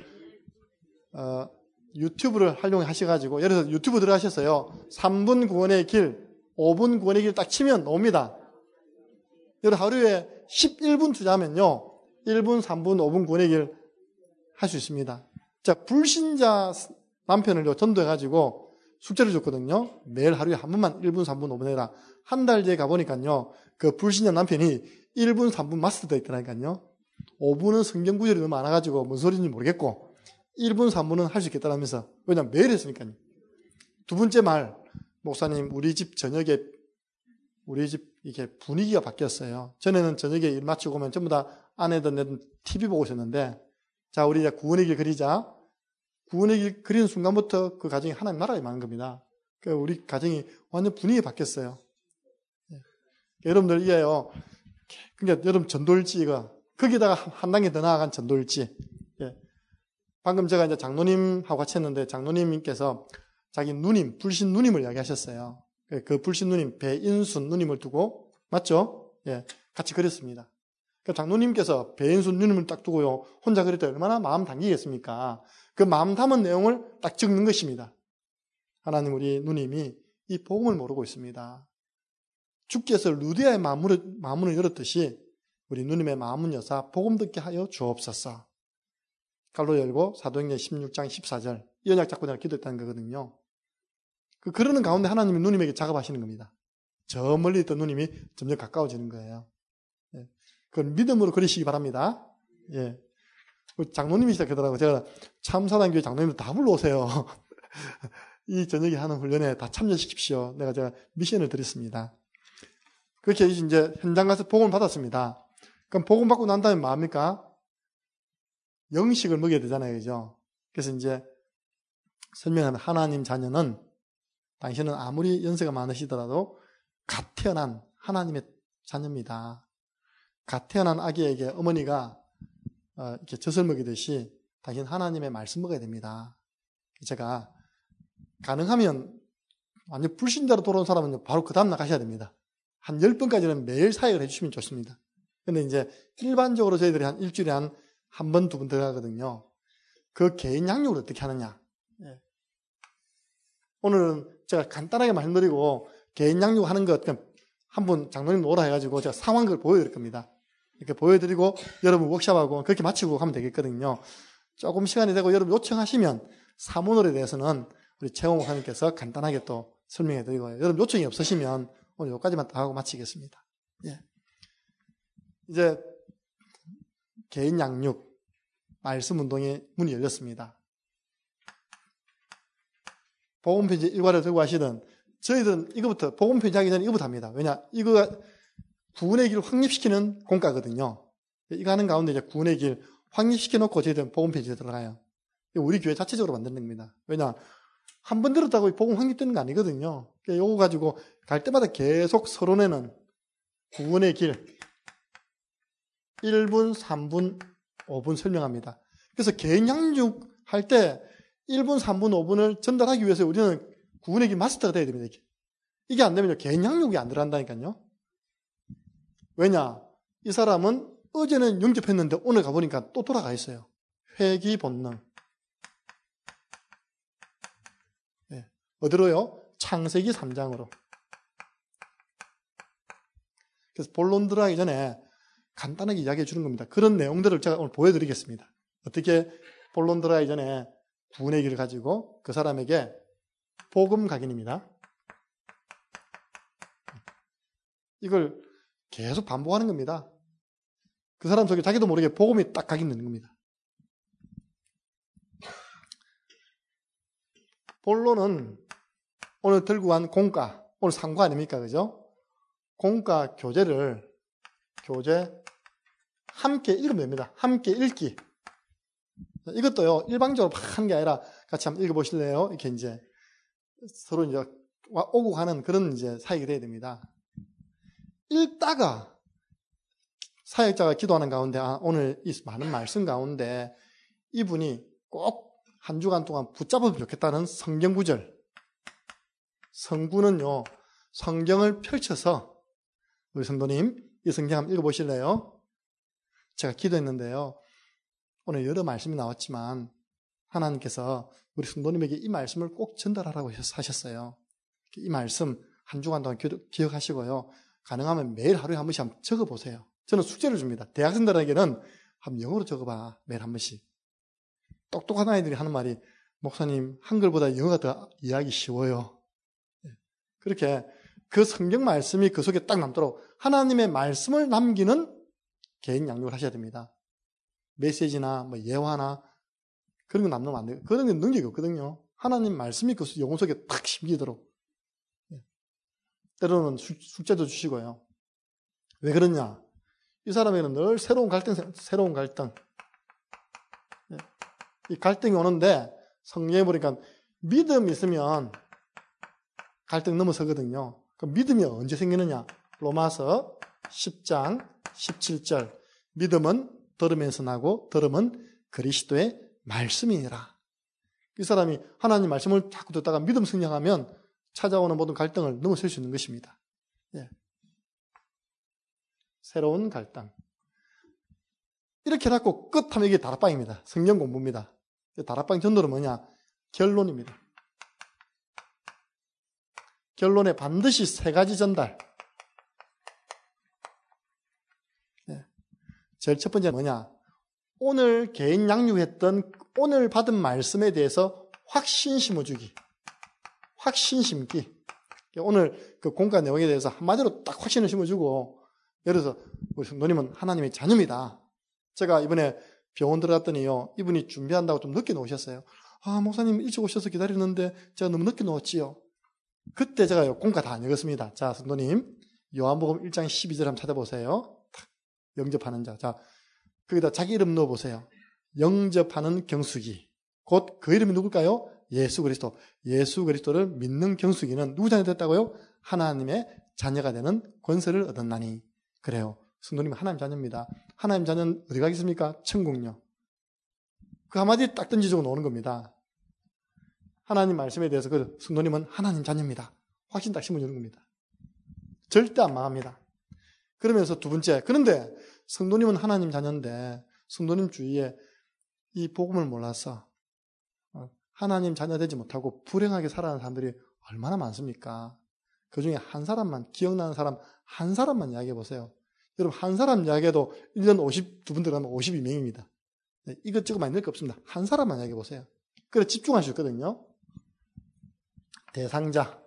어, 유튜브를 활용하셔가지고 예를 들어서 유튜브 들어가셨어요. 삼 분 구원의 길, 오 분 구원의 길 딱 치면 나옵니다. 여러분 하루에 십일 분 투자하면요 일 분, 삼 분, 오 분 구원의 길 할 수 있습니다. 자, 불신자 남편을 전도해가지고 숙제를 줬거든요. 매일 하루에 한 번만 일 분, 삼 분, 오 분 해라. 한 달 뒤에 가보니까요 그 불신자 남편이 일 분, 삼 분 마스터되어 있더라니까요. 오 분은 성경 구절이 너무 많아가지고 뭔 소리인지 모르겠고 일 분, 삼 분은 할 수 있겠다라면서 왜냐면 매일 했으니까요. 두 번째 말, 목사님 우리 집 저녁에 우리 집 이게 분위기가 바뀌었어요. 전에는 저녁에 일 마치고 오면 전부 다 아내든 내든 티비 보고 있었는데 자 우리 이제 구원의 길 그리자. 구원의 길 그리는 순간부터 그 가정이 하나님 나라에 많은 겁니다. 그러니까 우리 가정이 완전 분위기가 바뀌었어요. 예. 여러분들 이해요. 그러니까 여러분 전도일지가 거기다가 한 단계 더 나아간 전도일지. 예. 방금 제가 이제 장로님하고 같이 했는데 장로님께서 자기 누님, 불신 누님을 이야기하셨어요. 그 불신 누님, 배인순 누님을 두고 맞죠? 예, 같이 그렸습니다. 그 장로님께서 배인순 누님을 딱 두고요 혼자 그릴 때 얼마나 마음 당기겠습니까? 그 마음 담은 내용을 딱 적는 것입니다. 하나님 우리 누님이 이 복음을 모르고 있습니다. 주께서 루디아의 마음을, 마음을 열었듯이 우리 누님의 마음은 여사 복음 듣게 하여 주옵소서. 갈로 열고 사도행전 십육 장 십사 절 이 언약 잡고 내가 기도했다는 거거든요. 그 그러는 가운데 하나님이 누님에게 작업하시는 겁니다. 저 멀리 있던 누님이 점점 가까워지는 거예요. 예. 그건 믿음으로 그리시기 바랍니다. 예. 장로님이 시작하더라고요. 제가 참사단교회 장로님들 다 불러오세요. 이 저녁에 하는 훈련에 다 참여시킵시오. 내가 제가 미션을 드렸습니다. 그렇게 이제 현장 가서 복음을 받았습니다. 그럼 복음 받고 난 다음에 뭐합니까? 영식을 먹여야 되잖아요. 그죠? 그래서 이제 설명하는 하나님 자녀는 당신은 아무리 연세가 많으시더라도 갓 태어난 하나님의 자녀입니다. 갓 태어난 아기에게 어머니가 어, 이렇게 젖을 먹이듯이 당신 하나님의 말씀 먹어야 됩니다. 제가 가능하면 완전 불신자로 돌아온 사람은 바로 그 다음날 가셔야 됩니다. 한 열 번까지는 매일 사역을 해주시면 좋습니다. 근데 이제 일반적으로 저희들이 한 일주일에 한 한 번, 두 번 들어가거든요. 그 개인 양육을 어떻게 하느냐. 예. 오늘은 제가 간단하게 말씀드리고 개인 양육하는 것 한번 장로님 오라 해가지고 제가 상황을 보여드릴 겁니다. 이렇게 보여드리고 여러분 워크숍하고 그렇게 마치고 가면 되겠거든요. 조금 시간이 되고 여러분 요청하시면 사문월에 대해서는 우리 최홍 목사님께서 간단하게 또 설명해 드리고요. 여러분 요청이 없으시면 오늘 여기까지만 다 하고 마치겠습니다. 예. 이제 개인 양육 말씀 운동의 문이 열렸습니다. 복음편지 일과를 들고 하시던 저희들은 이거부터 복음편지 하기 전에 이거부터 합니다. 왜냐 이거가 구원의 길을 확립시키는 공과거든요. 이거 하는 가운데 이제 구원의 길 확립시켜 놓고 저희들은 복음편지에 들어가요. 우리 교회 자체적으로 만드는 겁니다. 왜냐 한 번 들었다고 복음 확립되는 거 아니거든요. 요거 가지고 갈 때마다 계속 서론에는 구원의 길 일 분, 삼 분, 오 분 설명합니다. 그래서 개인 양육 할 때 일 분, 삼 분, 오 분을 전달하기 위해서 우리는 구원의 길 마스터가 돼야 됩니다. 이게, 이게 안 되면 개인 양육이 안 들어간다니까요. 왜냐? 이 사람은 어제는 영접했는데 오늘 가보니까 또 돌아가 있어요. 회귀 본능. 네. 어디로요? 창세기 삼 장으로. 그래서 본론 들어가기 전에 간단하게 이야기해 주는 겁니다. 그런 내용들을 제가 오늘 보여드리겠습니다. 어떻게 본론 들어가기 전에 구원의 길을 가지고 그 사람에게 복음 각인입니다. 이걸 계속 반복하는 겁니다. 그 사람 속에 자기도 모르게 복음이 딱 각인 되는 겁니다. 본론은 오늘 들고 간 공과, 오늘 상과 아닙니까? 그죠? 공과 교재를, 교재, 함께 읽으면 됩니다. 함께 읽기. 이것도요, 일방적으로 막 하는 게 아니라 같이 한번 읽어보실래요? 이렇게 이제 서로 이제 오고 가는 그런 이제 사역이 돼야 됩니다. 읽다가 사역자가 기도하는 가운데, 아, 오늘 이 많은 말씀 가운데 이분이 꼭 한 주간 동안 붙잡으면 좋겠다는 성경 구절. 성구는요, 성경을 펼쳐서, 우리 성도님, 이 성경 한번 읽어보실래요? 제가 기도했는데요. 오늘 여러 말씀이 나왔지만 하나님께서 우리 성도님에게 이 말씀을 꼭 전달하라고 하셨어요. 이 말씀 한 주간 동안 기억하시고요. 가능하면 매일 하루에 한 번씩 한번 적어보세요. 저는 숙제를 줍니다. 대학생들에게는 한번 영어로 적어봐. 매일 한 번씩. 똑똑한 아이들이 하는 말이 목사님 한글보다 영어가 더 이해하기 쉬워요. 그렇게 그 성경 말씀이 그 속에 딱 남도록 하나님의 말씀을 남기는 개인 양육을 하셔야 됩니다. 메시지나 뭐 예화나 그런 거 남기면 안 돼요. 그런 게 능력이 없거든요. 하나님 말씀이 그 영혼 속에 탁 심기도록. 때로는 숙제도 주시고요. 왜 그러냐? 이 사람에게는 늘 새로운 갈등, 새로운 갈등. 이 갈등이 오는데 성경에 보니까 믿음이 있으면 갈등 넘어서거든요. 그 믿음이 언제 생기느냐? 로마서 십 장 십칠 절. 믿음은 들으면서 나고 들음은 그리스도의 말씀이니라. 이 사람이 하나님 말씀을 자꾸 듣다가 믿음 성장하면 찾아오는 모든 갈등을 넘어설 수 있는 것입니다. 예. 새로운 갈등. 이렇게 해놓고 끝하면 이게 다락방입니다. 성경 공부입니다. 다락방 전도는 뭐냐? 결론입니다. 결론에 반드시 세 가지 전달. 예. 제일 첫 번째 뭐냐? 오늘 개인 양육했던 오늘 받은 말씀에 대해서 확신 심어주기. 확신 심기. 오늘 그 공과 내용에 대해서 한마디로 딱 확신을 심어주고, 예를 들어서 우리 성도님은 하나님의 자녀입니다. 제가 이번에 병원 들어갔더니요, 이분이 준비한다고 좀 늦게 나오셨어요. 아, 목사님 일찍 오셔서 기다리는데 제가 너무 늦게 나왔지요. 그때 제가 공과 다 안 읽었습니다. 자, 성도님, 요한복음 일 장 십이 절 한번 찾아보세요. 영접하는 자. 자, 거기다 자기 이름 넣어보세요. 영접하는 경수기. 곧 그 이름이 누굴까요? 예수 그리스도. 예수 그리스도를 믿는 경수기는 누구 자녀 됐다고요? 하나님의 자녀가 되는 권세를 얻었나니. 그래요. 성도님 하나님 자녀입니다. 하나님 자녀는 어디 가겠습니까? 천국요. 그 한마디 딱 던지주고 노는 겁니다. 하나님 말씀에 대해서 그 성도님은 하나님 자녀입니다. 확신 딱 심어주는 겁니다. 절대 안 망합니다. 그러면서 두 번째, 그런데 성도님은 하나님 자녀인데 성도님 주위에 이 복음을 몰라서 하나님 자녀 되지 못하고 불행하게 살아가는 사람들이 얼마나 많습니까? 그 중에 한 사람만, 기억나는 사람 한 사람만 이야기해 보세요. 여러분, 한 사람 이야기해도 일 년 오십이 분 들어가면 오십이 명입니다. 네, 이것저것 많이 넣을 거 없습니다. 한 사람만 이야기해 보세요. 그래 집중할 수 있거든요. 대상자.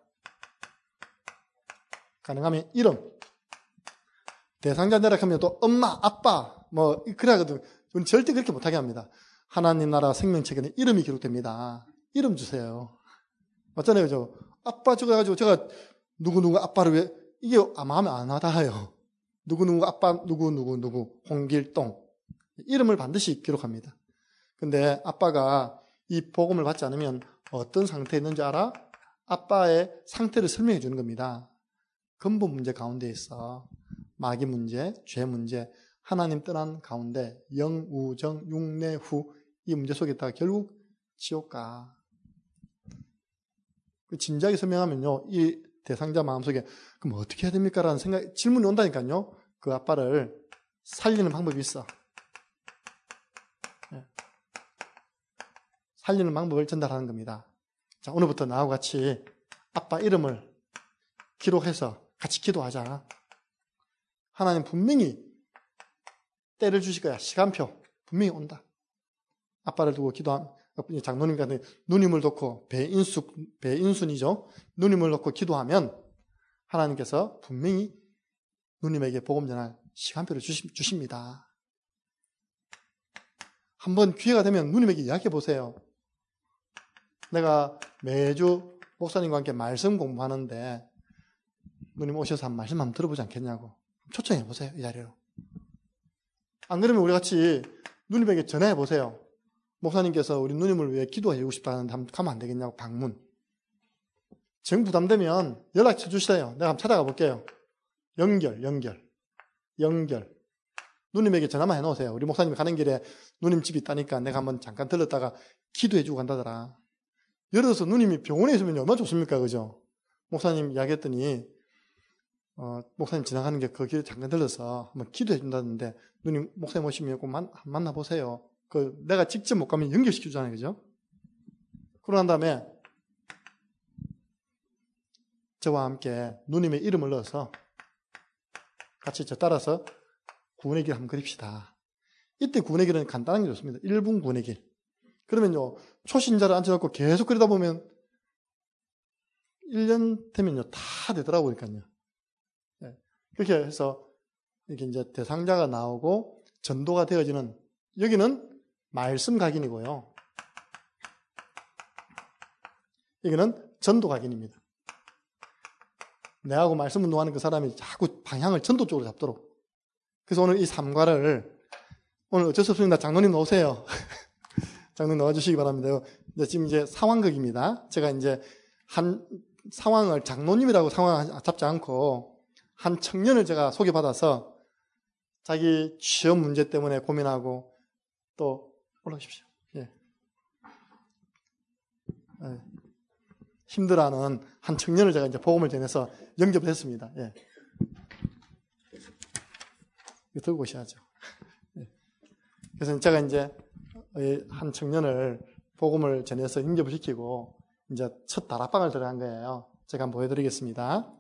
가능하면 이름. 대상자 내락하면 또 엄마, 아빠, 뭐, 그래 하거든요. 우리는 절대 그렇게 못하게 합니다. 하나님 나라 생명책에는 이름이 기록됩니다. 이름 주세요. 맞잖아요, 저. 아빠 저거 가지고 제가 누구누구 아빠를 왜, 이게 마음에 안 와닿아요. 누구누구 아빠, 누구누구, 누구, 홍길동. 이름을 반드시 기록합니다. 근데 아빠가 이 복음을 받지 않으면 어떤 상태에 있는지 알아? 아빠의 상태를 설명해 주는 겁니다. 근본 문제 가운데 있어. 마귀 문제, 죄 문제, 하나님 떠난 가운데 영, 우, 정, 육내, 후 이 문제 속에 있다가 결국 지옥 가. 진지하게 설명하면요, 이 대상자 마음속에 그럼 어떻게 해야 됩니까? 라는 생각, 질문이 온다니까요. 그 아빠를 살리는 방법이 있어. 살리는 방법을 전달하는 겁니다. 자, 오늘부터 나하고 같이 아빠 이름을 기록해서 같이 기도하자. 하나님 분명히 때를 주실 거야. 시간표 분명히 온다. 아빠를 두고 기도한 장로님 같은 누님을 놓고 배인숙 배인순이죠. 누님을 놓고 기도하면 하나님께서 분명히 누님에게 복음 전할 시간표를 주십니다. 한번 기회가 되면 누님에게 이야기해 보세요. 내가 매주 목사님과 함께 말씀 공부하는데 누님 오셔서 한 말씀 한번 들어보지 않겠냐고 초청해 보세요. 이 자리로. 안 그러면 우리 같이 누님에게 전화해 보세요. 목사님께서 우리 누님을 위해 기도해 주고 싶다는데 한번 가면 안 되겠냐고 방문. 정 부담되면 연락처 주세요. 내가 한번 찾아가 볼게요. 연결, 연결, 연결. 누님에게 전화만 해놓으세요. 우리 목사님 가는 길에 누님 집이 있다니까 내가 한번 잠깐 들렀다가 기도해 주고 간다더라. 예를 들어서 누님이 병원에 있으면 얼마나 좋습니까? 그죠? 목사님 이야기했더니 어, 목사님 지나가는 게 그 길에 잠깐 들러서 한번 기도해 준다는데 누님 목사님 오시면 꼭 만, 만나보세요. 그 내가 직접 못 가면 연결시켜 주잖아요. 그죠? 그러고 난 다음에 저와 함께 누님의 이름을 넣어서 같이 저 따라서 구원의 길 한번 그립시다. 이때 구원의 길은 간단한 게 좋습니다. 일 분 구원의 길. 그러면요, 초신자를 앉혀놓고 계속 그러다 보면 일 년 되면요, 다 되더라고요. 그러니까요. 네. 그렇게 해서 이렇게 이제 대상자가 나오고 전도가 되어지는, 여기는 말씀 각인이고요. 여기는 전도 각인입니다. 내하고 말씀 운동하는 그 사람이 자꾸 방향을 전도 쪽으로 잡도록. 그래서 오늘 이 삼과를, 오늘 어쩔 수 없습니다. 장로님 오세요. 장로님 나와주시기 바랍니다. 이제 지금 이제 상황극입니다. 제가 이제 한 상황을 장로님이라고 상황 잡지 않고 한 청년을 제가 소개받아서 자기 취업 문제 때문에 고민하고 또 올라오십시오. 예. 예. 힘들어하는 한 청년을 제가 이제 복음을 전해서 영접을 했습니다. 예. 이거 들고 오셔야죠. 예. 그래서 제가 이제 한 청년을 복음을 전해서 영접을 시키고 이제 첫 다락방을 들어간 거예요. 제가 한번 보여드리겠습니다.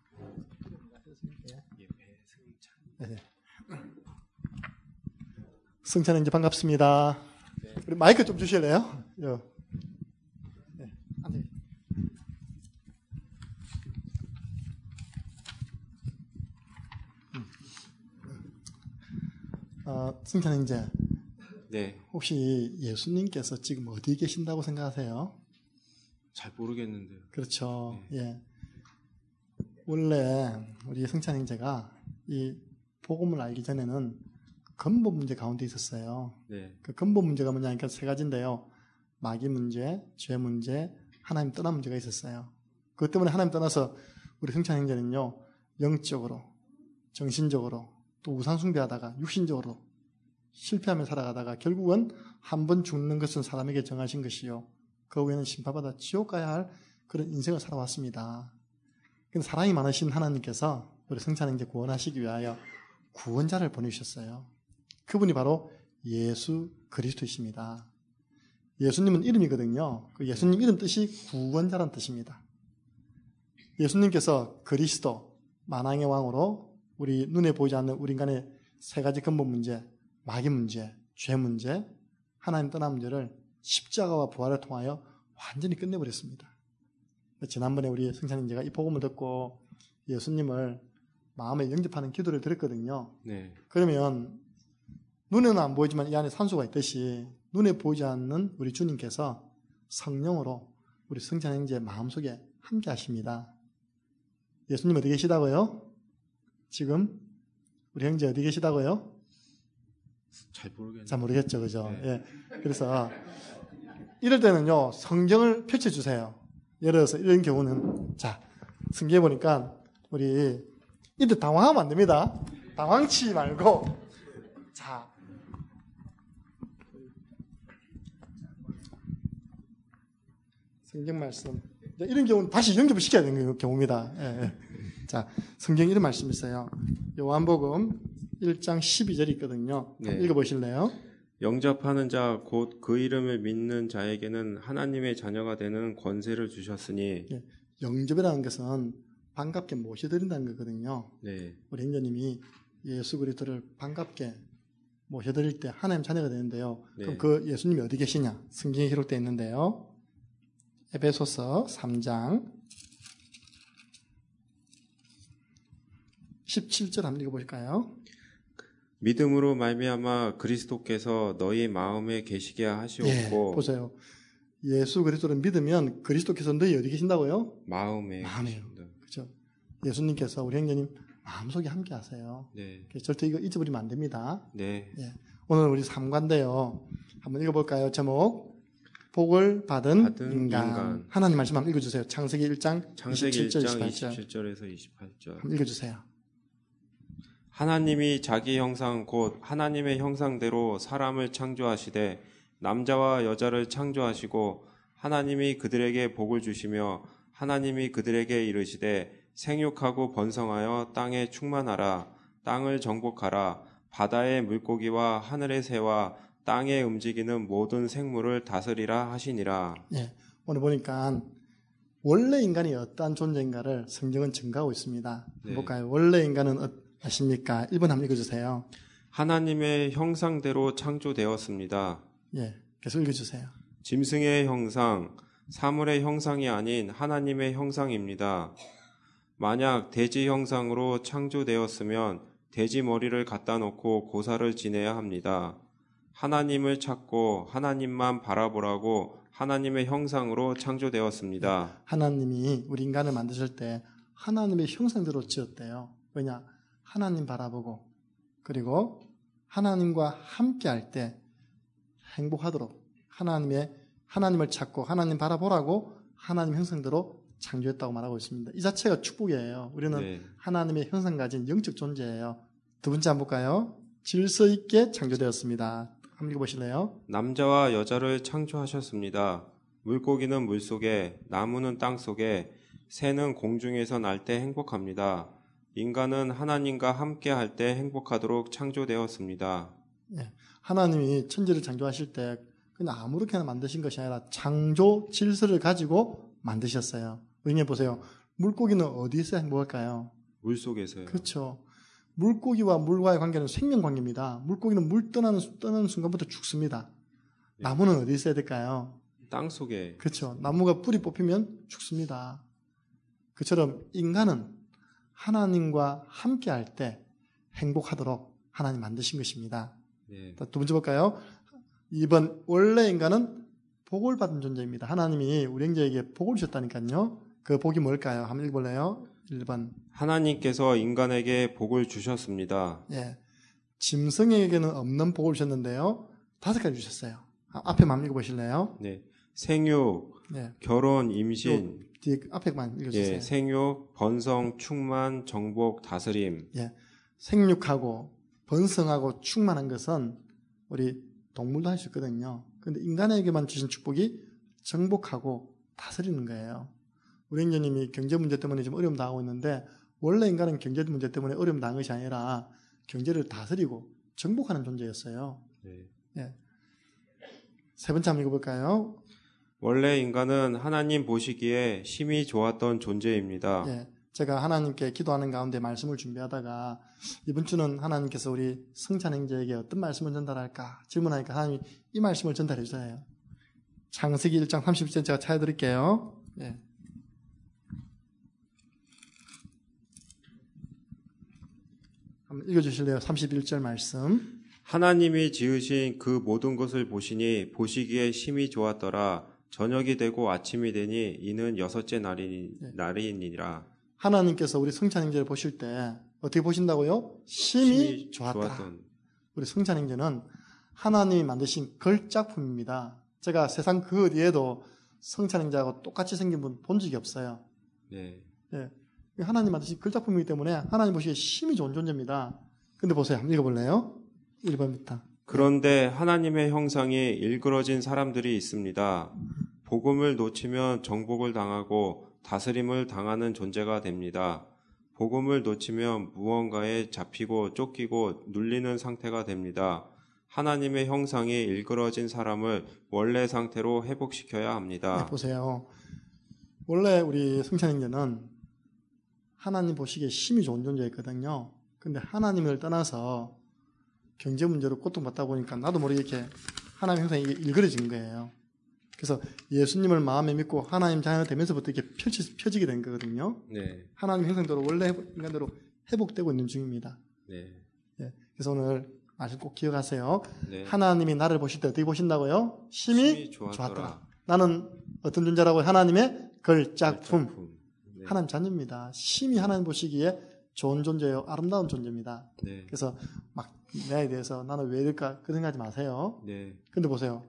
네. 승찬 이제 반갑습니다. 네. 우리 마이크 좀 주실래요? 요. 네. 앉아. 어, 승찬 이제 네. 혹시 예수님께서 지금 어디 계신다고 생각하세요? 잘 모르겠는데요. 그렇죠. 네. 예. 원래 우리 승찬 형제가 이 복음을 알기 전에는 근본 문제 가운데 있었어요. 네. 그 근본 문제가 뭐냐 하니까 세 가지인데요. 마귀 문제, 죄 문제, 하나님 떠난 문제가 있었어요. 그것 때문에 하나님 떠나서 우리 승찬 형제는요, 영적으로, 정신적으로, 또 우상숭배하다가 육신적으로 실패하며 살아가다가 결국은 한 번 죽는 것은 사람에게 정하신 것이요. 그 후에는 심판받아 지옥 가야 할 그런 인생을 살아왔습니다. 근데 사랑이 많으신 하나님께서 우리 승찬 형제 구원하시기 위하여 구원자를 보내주셨어요. 그분이 바로 예수 그리스도이십니다. 예수님은 이름이거든요. 그 예수님 이름 뜻이 구원자란 뜻입니다. 예수님께서 그리스도, 만왕의 왕으로 우리 눈에 보이지 않는 우리 인간의 세 가지 근본 문제, 마귀 문제, 죄 문제, 하나님 떠난 문제를 십자가와 부활을 통하여 완전히 끝내버렸습니다. 지난번에 우리 승찬님제가 이 복음을 듣고 예수님을 마음에 영접하는 기도를 드렸거든요. 네. 그러면 눈에는 안 보이지만 이 안에 산소가 있듯이 눈에 보이지 않는 우리 주님께서 성령으로 우리 승찬 형제의 마음속에 함께 하십니다. 예수님 어디 계시다고요? 지금 우리 형제 어디 계시다고요? 잘 모르겠네요. 잘 모르겠죠, 그죠? 네. 예. 그래서 이럴 때는요 성경을 펼쳐주세요. 예를 들어서 이런 경우는 자 성경에 보니까 우리 이들 당황하면 안 됩니다. 당황치 말고 자 성경 말씀 이런 경우는 다시 영접을 시켜야 되는 경우입니다. 예, 예. 자 성경 이런 말씀이 있어요. 요한복음 일 장 십이 절이 있거든요. 네. 읽어보실래요? 영접하는 자 곧 그 이름을 믿는 자에게는 하나님의 자녀가 되는 권세를 주셨으니. 예, 영접이라는 것은 반갑게 모셔드린다는 거거든요. 네. 우리 형제님이 예수 그리스도를 반갑게 모셔드릴 때 하나님 자녀가 되는데요. 네. 그럼 그 예수님이 어디 계시냐? 성경에 기록되어 있는데요. 에베소서 삼 장 십칠 절 한번 읽어볼까요? 믿음으로 말미암아 그리스도께서 너희 마음에 계시게 하시옵고. 예, 보세요. 예수 그리스도를 믿으면 그리스도께서 너희 어디 계신다고요? 마음에 마음에요. 계십니다. 그렇죠. 예수님께서 우리 형제님 마음속에 함께 하세요. 네. 절대 이거 잊어버리면 안 됩니다. 네. 예. 오늘 우리 삼 과인데요. 한번 읽어볼까요? 제목 복을 받은, 받은 인간. 인간. 하나님 말씀 한번 읽어주세요. 창세기 일 장 창세기 이십칠 절, 일 장 이십팔 절. 이십칠 절에서 이십팔 절. 한번 읽어주세요. 하나님이 자기 형상 곧 하나님의 형상대로 사람을 창조하시되 남자와 여자를 창조하시고 하나님이 그들에게 복을 주시며 하나님이 그들에게 이르시되 생육하고 번성하여 땅에 충만하라. 땅을 정복하라. 바다의 물고기와 하늘의 새와 땅에 움직이는 모든 생물을 다스리라 하시니라. 예. 오늘 보니까 원래 인간이 어떠한 존재인가를 성경은 증가하고 있습니다. 네. 볼까요? 원래 인간은 어, 아십니까? 일 번 한번 읽어주세요. 하나님의 형상대로 창조되었습니다. 예. 계속 읽어주세요. 짐승의 형상, 사물의 형상이 아닌 하나님의 형상입니다. 만약 돼지 형상으로 창조되었으면 돼지 머리를 갖다 놓고 고사를 지내야 합니다. 하나님을 찾고 하나님만 바라보라고 하나님의 형상으로 창조되었습니다. 하나님이 우리 인간을 만드실 때 하나님의 형상대로 지었대요. 왜냐? 하나님 바라보고 그리고 하나님과 함께 할 때 행복하도록 하나님의 하나님을 찾고 하나님 바라보라고 하나님 형상대로 창조했다고 말하고 있습니다. 이 자체가 축복이에요. 우리는 네. 하나님의 형상 가진 영적 존재예요. 두 번째 한번 볼까요? 질서 있게 창조되었습니다. 한번 읽어보실래요? 남자와 여자를 창조하셨습니다. 물고기는 물속에, 나무는 땅속에, 새는 공중에서 날 때 행복합니다. 인간은 하나님과 함께 할 때 행복하도록 창조되었습니다. 예, 하나님이 천지를 창조하실 때 그냥 아무렇게나 만드신 것이 아니라 창조 질서를 가지고 만드셨어요. 의미해 보세요. 물고기는 어디서 행복할까요? 물속에서요. 그렇죠. 물고기와 물과의 관계는 생명 관계입니다. 물고기는 물 떠나는, 떠나는 순간부터 죽습니다. 네. 나무는 어디 있어야 될까요? 땅 속에. 그렇죠. 나무가 뿌리 뽑히면 죽습니다. 그처럼 인간은 하나님과 함께 할 때 행복하도록 하나님 만드신 것입니다. 네. 두 번째 볼까요? 이 번 원래 인간은 복을 받은 존재입니다. 하나님이 우리 형제에게 복을 주셨다니까요. 그 복이 뭘까요? 한번 읽어볼래요? 일 번. 하나님께서 인간에게 복을 주셨습니다. 예. 짐승에게는 없는 복을 주셨는데요. 다섯 가지 주셨어요. 앞에만 한번 읽어보실래요? 네. 생육, 네. 결혼, 임신. 뒤에 앞에만 읽어주세요. 예, 생육, 번성, 충만, 정복, 다스림. 예. 생육하고 번성하고 충만한 것은 우리 동물도 할 수 있거든요. 그런데 인간에게만 주신 축복이 정복하고 다스리는 거예요. 우리 형제님이 경제 문제 때문에 좀 어려움 당하고 있는데 원래 인간은 경제 문제 때문에 어려움 당한 것이 아니라 경제를 다스리고 정복하는 존재였어요. 네. 예. 세 번째 한번 읽어볼까요? 원래 인간은 하나님 보시기에 심히 좋았던 존재입니다. 예. 제가 하나님께 기도하는 가운데 말씀을 준비하다가 이번 주는 하나님께서 우리 성찬 형제에게 어떤 말씀을 전달할까 질문하니까 하나님이 이 말씀을 전달해 주세요. 창세기 일 장 삼십 절 제가 찾아드릴게요. 예. 한번 읽어주실래요? 삼십일 절 말씀. 하나님이 지으신 그 모든 것을 보시니 보시기에 심히 좋았더라. 저녁이 되고 아침이 되니 이는 여섯째 날이, 네. 날이니라. 하나님께서 우리 성찬 형제를 보실 때 어떻게 보신다고요? 심히, 심히 좋았더라. 좋았던. 우리 성찬 형제는 하나님이 만드신 걸작품입니다. 제가 세상 그 어디에도 성찬 형제하고 똑같이 생긴 분 본 적이 없어요. 네. 네. 하나님 만드신 걸작품이기 때문에 하나님 보시기에 심히 좋은 존재입니다. 근데 보세요. 한번 읽어볼래요? 일 번부터. 그런데 하나님의 형상이 일그러진 사람들이 있습니다. 복음을 놓치면 정복을 당하고 다스림을 당하는 존재가 됩니다. 복음을 놓치면 무언가에 잡히고 쫓기고 눌리는 상태가 됩니다. 하나님의 형상이 일그러진 사람을 원래 상태로 회복시켜야 합니다. 네, 보세요. 원래 우리 성찬 형제는 하나님 보시기에 심히 좋은 존재였거든요. 근데 하나님을 떠나서 경제 문제로 고통받다 보니까 나도 모르게 이렇게 하나님 형상이 일그러진 거예요. 그래서 예수님을 마음에 믿고 하나님 자녀가 되면서부터 이렇게 펼치, 펴지게 된 거거든요. 네. 하나님 형상대로 원래 인간대로 회복되고 있는 중입니다. 네. 네. 그래서 오늘 말씀 꼭 기억하세요. 네. 하나님이 나를 보실 때 어떻게 보신다고요? 심히, 심히 좋았더라. 좋았더라. 나는 어떤 존재라고요? 하나님의 걸작품. 걸작품. 네. 하나님 자녀입니다. 심히 하나님 보시기에 좋은 존재예요. 아름다운 존재입니다. 네. 그래서 막 내에 대해서 나는 왜 이럴까 그 생각하지 마세요. 네. 근데 보세요.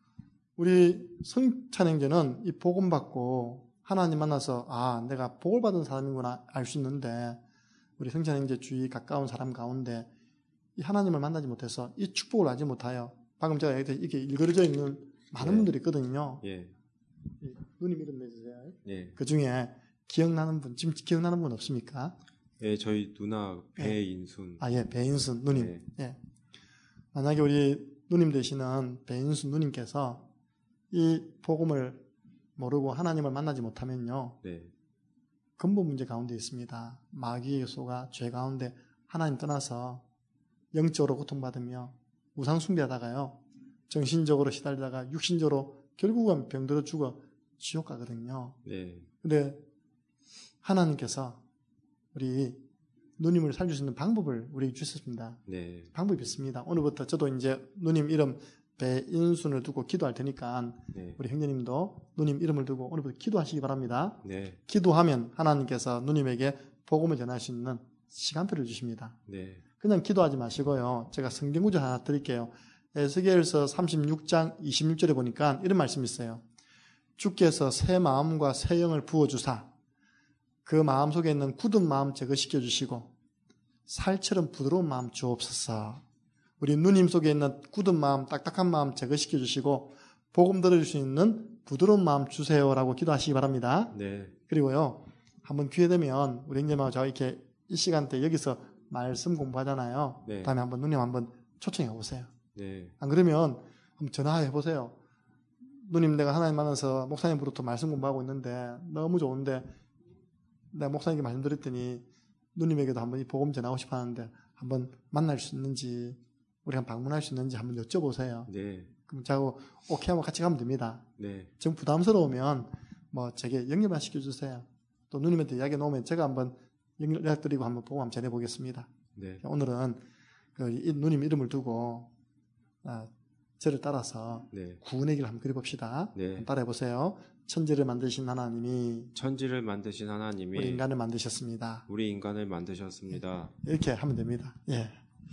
우리 성찬 형제는 이 복음 받고 하나님 만나서 아 내가 복을 받은 사람이구나 알 수 있는데 우리 성찬 형제 주위 가까운 사람 가운데 이 하나님을 만나지 못해서 이 축복을 알지 못하여 방금 제가 이렇게 일그러져 있는 많은 네. 분들이 있거든요. 예. 누님 이름 내주세요. 예. 그 중에 기억나는 분 지금 기억나는 분 없습니까? 예, 저희 누나 배인순. 아, 예, 배인순 누님. 네. 예. 만약에 우리 누님 되시는 배인순 누님께서 이 복음을 모르고 하나님을 만나지 못하면요. 네. 근본 문제 가운데 있습니다. 마귀의 요소가 죄 가운데 하나님 떠나서 영적으로 고통받으며 우상 숭배하다가요. 정신적으로 시달리다가 육신적으로 결국은 병들어 죽어 지옥 가거든요. 네. 근데 하나님께서 우리 누님을 살릴 수 있는 방법을 우리에게 주셨습니다. 네. 방법이 있습니다. 오늘부터 저도 이제 누님 이름 배인순을 두고 기도할 테니까 네. 우리 형제님도 누님 이름을 두고 오늘부터 기도하시기 바랍니다. 네. 기도하면 하나님께서 누님에게 복음을 전할 수 있는 시간표를 주십니다. 네. 그냥 기도하지 마시고요. 제가 성경 구절 하나 드릴게요. 에스겔서 삼십육 장 이십육 절에 보니까 이런 말씀이 있어요. 주께서 새 마음과 새 영을 부어주사 그 마음 속에 있는 굳은 마음 제거시켜 주시고 살처럼 부드러운 마음 주옵소서. 우리 누님 속에 있는 굳은 마음, 딱딱한 마음 제거시켜 주시고 복음 들을 수 있는 부드러운 마음 주세요라고 기도하시기 바랍니다. 네. 그리고요. 한번 기회 되면 우리 형님하고 저 이렇게 이 시간대 여기서 말씀 공부하잖아요. 네. 다음에 한번 누님 한번 초청해 보세요. 네. 안 그러면 한번 전화해 보세요. 누님 내가 하나님 만나서 목사님으로부터 말씀 공부하고 있는데 너무 좋은데 내가 목사님께 말씀드렸더니 누님에게도 한번 이 복음 전하고 싶어 하는데 한번 만날 수 있는지, 우리 한번 방문할 수 있는지 한번 여쭤보세요. 네. 그럼 저하고 오케이 하면 같이 가면 됩니다. 네. 좀 부담스러우면 뭐 제게 연결만 시켜주세요. 또 누님한테 이야기 놓으면 제가 한번 연락드리고 한번 보고 한번 전해보겠습니다. 네. 오늘은 그 누님 이름을 두고 아, 저를 따라서 네. 구원의 길을 한번 그려봅시다. 네. 한번 따라해보세요. 천지를 만드신 하나님이 천지를 만드신 하나님이 우리 인간을 만드셨습니다. 우리 인간을 만드셨습니다. 이렇게 하면 됩니다. 예.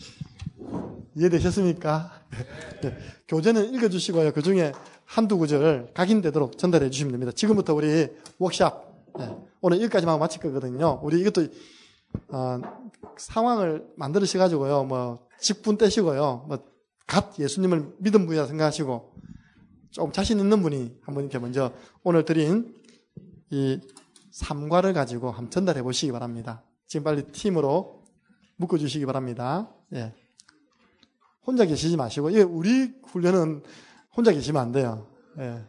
이해되셨습니까? 네. 교재는 읽어주시고요. 그 중에 한두 구절 각인되도록 전달해 주시면 됩니다. 지금부터 우리 워크샵 네. 오늘 여기까지만 하고 마칠 거거든요. 우리 이것도 어, 상황을 만들으셔가지고요. 뭐 직분 떼시고요. 뭐 갓 예수님을 믿은 분이라 생각하시고 조금 자신 있는 분이 한번 이렇게 먼저 오늘 드린 이 삼과를 가지고 한번 전달해 보시기 바랍니다. 지금 빨리 팀으로 묶어주시기 바랍니다. 예. 혼자 계시지 마시고, 예, 우리 훈련은 혼자 계시면 안 돼요. 예.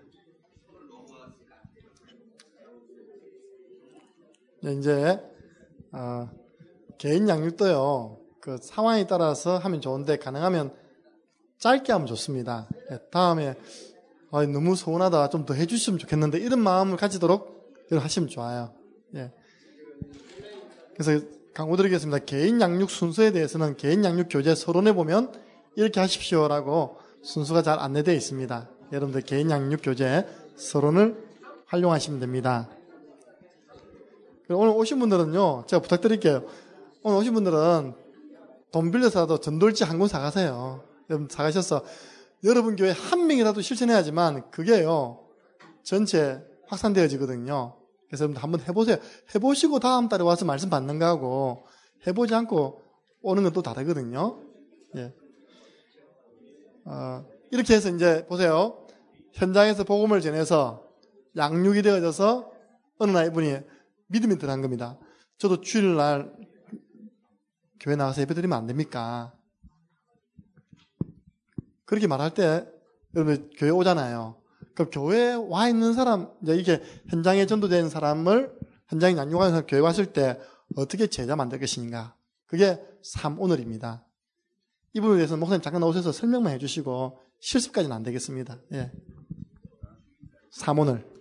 네, 이제, 어, 개인 양육도요, 그 상황에 따라서 하면 좋은데, 가능하면 짧게 하면 좋습니다. 예, 다음에, 아, 너무 서운하다. 좀 더 해주시면 좋겠는데, 이런 마음을 가지도록 하시면 좋아요. 예. 그래서 강조드리겠습니다. 개인 양육 순서에 대해서는 개인 양육 교재 서론에 보면 이렇게 하십시오라고 순서가 잘 안내되어 있습니다. 여러분들 개인 양육 교재 서론을 활용하시면 됩니다. 오늘 오신 분들은요, 제가 부탁드릴게요. 오늘 오신 분들은 돈 빌려서라도 전도일지 한 권 사가세요. 여러분 사가셔서 여러분 교회 한 명이라도 실천해야지만 그게요 전체 확산되어지거든요. 그래서 여러분들 한번 해보세요. 해보시고 다음 달에 와서 말씀 받는 거하고 해보지 않고 오는 건 또 다르거든요. 예. 어, 이렇게 해서 이제 보세요. 현장에서 복음을 전해서 양육이 되어져서 어느 날 이분이 믿음이 들어간 겁니다. 저도 주일날 교회 나가서 예배 드리면 안 됩니까? 그렇게 말할 때 여러분 교회 오잖아요. 그럼 교회에 와 있는 사람, 이제 이게 현장에 전도된 사람을 현장에 양육하는 사람 교회 왔을 때 어떻게 제자 만들 것인가? 그게 삼오늘입니다. 이 부분에 대해서는 목사님 잠깐 나오셔서 설명만 해주시고 실습까지는 안 되겠습니다. 예. 삼오늘.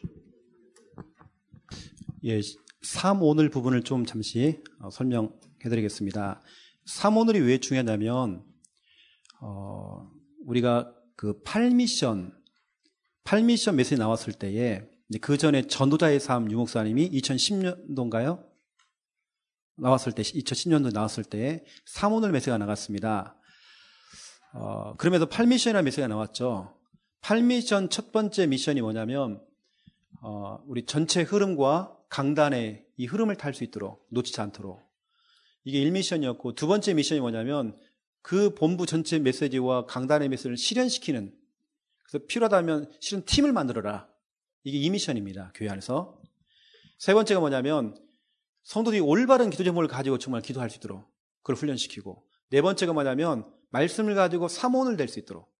예, 삼오늘 부분을 좀 잠시 설명해드리겠습니다. 삼오늘이 왜 중요하냐면 어, 우리가 그 팔 미션, 팔 미션 메시지 나왔을 때에 그 전에 전도자의 삶 유목사님이 이천십 년도인가요? 나왔을 때, 이천십 년도에 나왔을 때에 삼오늘 메시지가 나갔습니다. 어, 그러면서 팔 미션이라는 메시지가 나왔죠. 팔 미션 첫 번째 미션이 뭐냐면 어, 우리 전체 흐름과 강단의 이 흐름을 탈 수 있도록, 놓치지 않도록. 이게 일 미션이었고 두 번째 미션이 뭐냐면 그 본부 전체 메시지와 강단의 메시지를 실현시키는, 그래서 필요하다면 실은 팀을 만들어라. 이게 이 미션입니다. 교회 안에서. 세 번째가 뭐냐면 성도들이 올바른 기도 제목을 가지고 정말 기도할 수 있도록 그걸 훈련시키고, 네 번째가 뭐냐면 말씀을 가지고 삼오늘 될 수 있도록.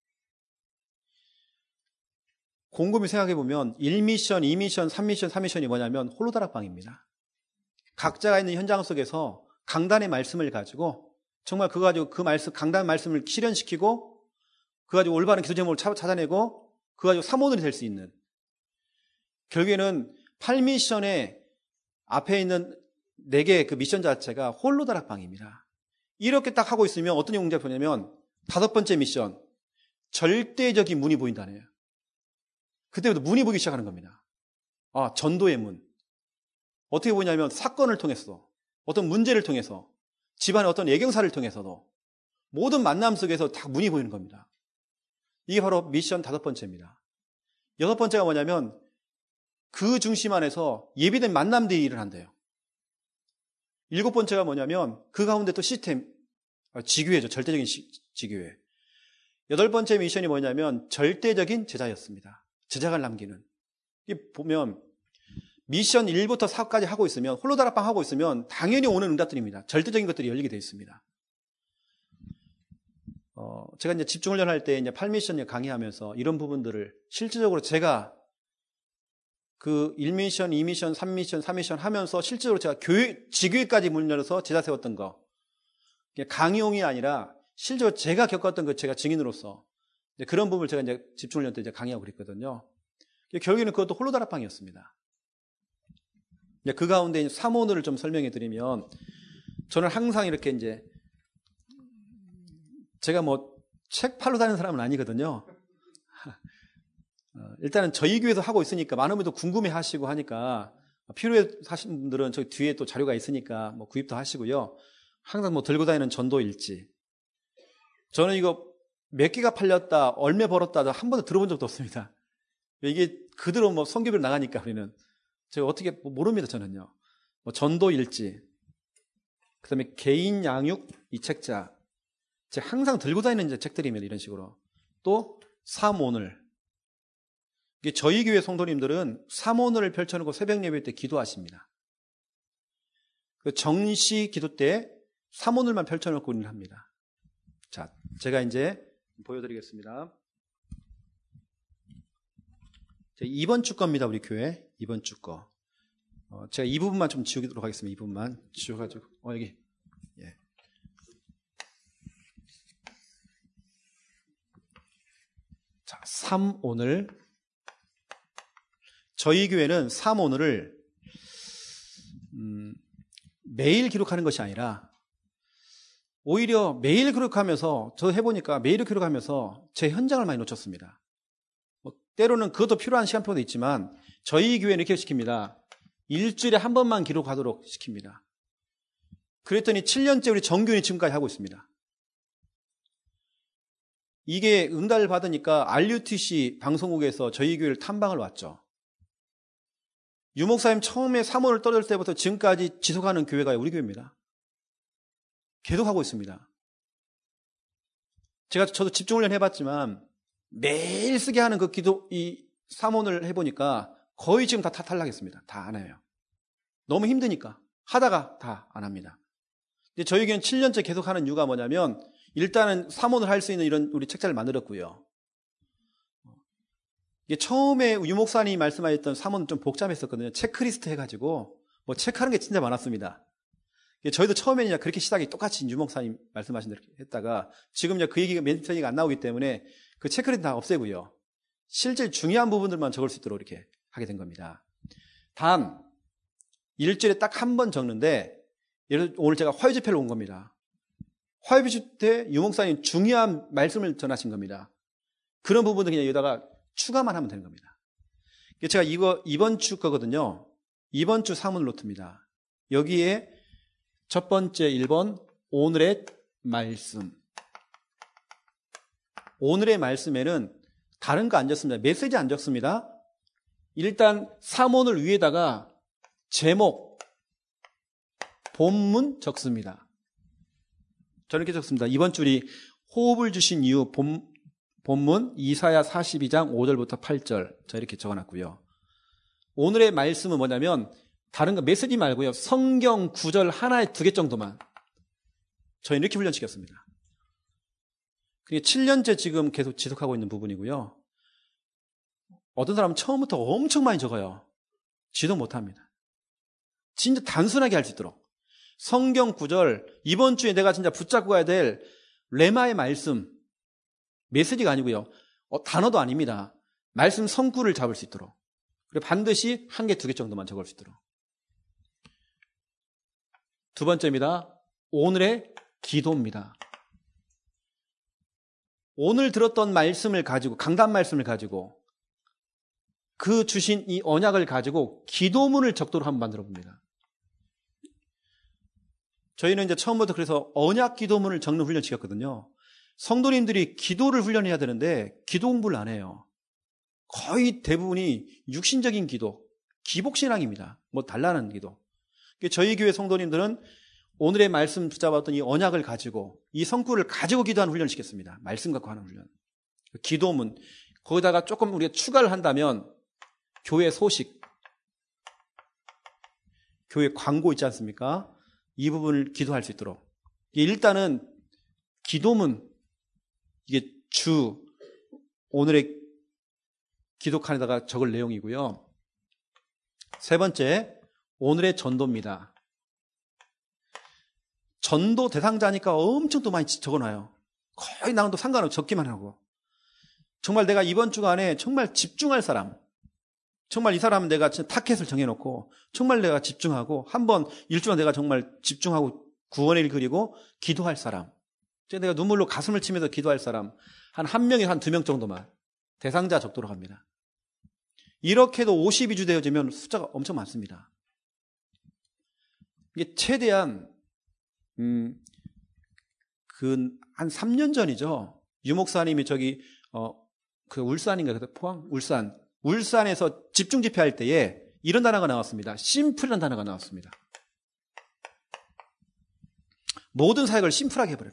곰곰이 생각해보면 일 미션, 이 미션, 삼 미션, 사 미션이 뭐냐면 홀로다락방입니다. 각자가 있는 현장 속에서 강단의 말씀을 가지고 정말 그거 가지고 그 말씀, 강단 말씀을 실현시키고 그거 가지고 올바른 기도 제목을 찾아내고 그거 가지고 삼오늘이 될 수 있는, 결국에는 팔 미션의 앞에 있는 네 개의 그 미션 자체가 홀로다락방입니다. 이렇게 딱 하고 있으면 어떤 용기가 보냐면 다섯 번째 미션, 절대적인 문이 보인다네요. 그때부터 문이 보이기 시작하는 겁니다. 아, 전도의 문. 어떻게 보냐면 사건을 통해서, 어떤 문제를 통해서, 집안의 어떤 예경사를 통해서도 모든 만남 속에서 다 문이 보이는 겁니다. 이게 바로 미션 다섯 번째입니다. 여섯 번째가 뭐냐면 그 중심 안에서 예비된 만남들이 일을 한대요. 일곱 번째가 뭐냐면 그 가운데 또 시스템, 지교회죠. 절대적인 시, 지교회. 여덟 번째 미션이 뭐냐면 절대적인 제자였습니다. 제자를 남기는. 이게 보면 미션 일부터 사까지 하고 있으면, 홀로다락방 하고 있으면 당연히 오는 응답들입니다. 절대적인 것들이 열리게 되어 있습니다. 어, 제가 이제 집중훈련할 때 이제 팔 미션 강의하면서 이런 부분들을 실질적으로 제가 그 일 미션, 이 미션, 삼 미션, 사 미션 하면서 실제로 제가 교회, 지교회까지 문 열어서 제자 세웠던 거. 강의용이 아니라 실제로 제가 겪었던 그 제가 증인으로서 그런 부분을 제가 이제 집중훈련 때 이제 강의하고 그랬거든요. 결국에는 그것도 홀로다락방이었습니다. 그 가운데 삼원을 좀 설명해 드리면, 저는 항상 이렇게 이제 제가 뭐 책 팔러 다니는 사람은 아니거든요. 일단은 저희 교회에서 하고 있으니까 많은 분들 궁금해 하시고 하니까, 필요해 하시는 분들은 저기 뒤에 또 자료가 있으니까 뭐 구입도 하시고요. 항상 뭐 들고 다니는 전도 일지. 저는 이거 몇 개가 팔렸다, 얼마 벌었다 한 번도 들어본 적도 없습니다. 이게 그대로 뭐 선교별 나가니까 우리는 제가 어떻게 모릅니다. 저는요. 뭐 전도 일지, 그다음에 개인 양육 이 책자, 제가 항상 들고 다니는 이제 책들입니다. 이런 식으로. 또 삼오늘. 이게 저희 교회 성도님들은 삼오늘을 펼쳐놓고 새벽 예배 때 기도하십니다. 그 정시 기도 때 삼오늘만 펼쳐놓고 우리는 합니다. 자, 제가 이제 보여드리겠습니다. 이번 주 겁니다. 우리 교회 이번 주 거. 어, 제가 이 부분만 좀 지우도록 하겠습니다. 이 부분만 지워가지고 어 여기 예. 자, 삼오늘. 저희 교회는 삼오늘을 음, 매일 기록하는 것이 아니라 오히려 매일 기록하면서, 저 해보니까 매일 기록하면서 제 현장을 많이 놓쳤습니다. 뭐 때로는 그것도 필요한 시간표도 있지만 저희 교회는 이렇게 시킵니다. 일주일에 한 번만 기록하도록 시킵니다. 그랬더니 칠 년째 우리 정교인이 지금까지 하고 있습니다. 이게 응답을 받으니까 알유티씨 방송국에서 저희 교회를 탐방을 왔죠. 유 목사님 처음에 삼원을 떨어질 때부터 지금까지 지속하는 교회가 우리 교회입니다. 계속 하고 있습니다. 제가 저도 집중훈련 해봤지만 매일 쓰게 하는 그 기도 이 삼원을 해보니까 거의 지금 다 탈락했습니다. 다 안 해요. 너무 힘드니까 하다가 다 안 합니다. 근데 저희 교회는 칠 년째 계속 하는 이유가 뭐냐면, 일단은 삼원을 할 수 있는 이런 우리 책자를 만들었고요. 이게 처음에 유 목사님이 말씀하셨던 삼원은 좀 복잡했었거든요. 체크리스트 해가지고 뭐 체크하는 게 진짜 많았습니다. 저희도 처음에는 그렇게 시작이 똑같이 유 목사님 말씀하신 대로 했다가 지금 그 얘기가 멘트가 안 나오기 때문에 그 체크리스트 다 없애고요. 실제 중요한 부분들만 적을 수 있도록 이렇게 하게 된 겁니다. 단 일주일에 딱 한 번 적는데, 예를 들어 오늘 제가 화요집회로 온 겁니다. 화요집 때 유 목사님 중요한 말씀을 전하신 겁니다. 그런 부분은 그냥 여기다가 추가만 하면 되는 겁니다. 제가 이거 이번 주 거거든요. 이번 주 사문 노트입니다. 여기에 첫 번째 일 번 오늘의 말씀. 오늘의 말씀에는 다른 거 안 적습니다. 메시지 안 적습니다. 일단 사문을 위에다가 제목, 본문 적습니다. 저는 이렇게 적습니다. 이번 주 우리 호흡을 주신 이유 본, 본문 이사야 사십이 장 오 절부터 팔 절 저 이렇게 적어놨고요. 오늘의 말씀은 뭐냐면 다른 거 메시지 말고요. 성경 구절 하나에 두 개 정도만. 저희는 이렇게 훈련시켰습니다. 그게 칠 년째 지금 계속 지속하고 있는 부분이고요. 어떤 사람은 처음부터 엄청 많이 적어요. 지도 못합니다. 진짜 단순하게 할 수 있도록. 성경 구절, 이번 주에 내가 진짜 붙잡고 가야 될 레마의 말씀, 메시지가 아니고요. 어, 단어도 아닙니다. 말씀 성구를 잡을 수 있도록. 그리고 반드시 한 개, 두 개 정도만 적을 수 있도록. 두 번째입니다. 오늘의 기도입니다. 오늘 들었던 말씀을 가지고, 강단 말씀을 가지고, 그 주신 이 언약을 가지고 기도문을 적도록 한번 만들어 봅니다. 저희는 이제 처음부터 그래서 언약 기도문을 적는 훈련 시켰거든요. 성도님들이 기도를 훈련해야 되는데 기도 공부를 안 해요. 거의 대부분이 육신적인 기도, 기복신앙입니다. 뭐 달라는 기도. 저희 교회 성도님들은 오늘의 말씀 붙잡았던 이 언약을 가지고 이 성구를 가지고 기도하는 훈련을 시켰습니다. 말씀 갖고 하는 훈련. 기도문. 거기다가 조금 우리가 추가를 한다면 교회 소식, 교회 광고 있지 않습니까? 이 부분을 기도할 수 있도록. 일단은 기도문, 이게 주, 오늘의 기독칸에다가 적을 내용이고요. 세 번째, 오늘의 전도입니다. 전도 대상자니까 엄청 또 많이 적어놔요. 거의 나랑도 상관없이 적기만 하고. 정말 내가 이번 주간에 정말 집중할 사람, 정말 이 사람은 내가 타켓을 정해놓고 정말 내가 집중하고 한번 일주간 내가 정말 집중하고 구원의 일 그리고 기도할 사람, 내가 눈물로 가슴을 치면서 기도할 사람 한 한 명에 한 두 명 정도만 대상자 적도록 합니다. 이렇게도 오십이 주 되어지면 숫자가 엄청 많습니다. 이게 최대한 음, 그 한 삼 년 전이죠. 유 목사님이 저기 어, 그 울산인가 그때 포항 울산 울산에서 집중 집회할 때에 이런 단어가 나왔습니다. 심플이라는 단어가 나왔습니다. 모든 사역을 심플하게 해버려라.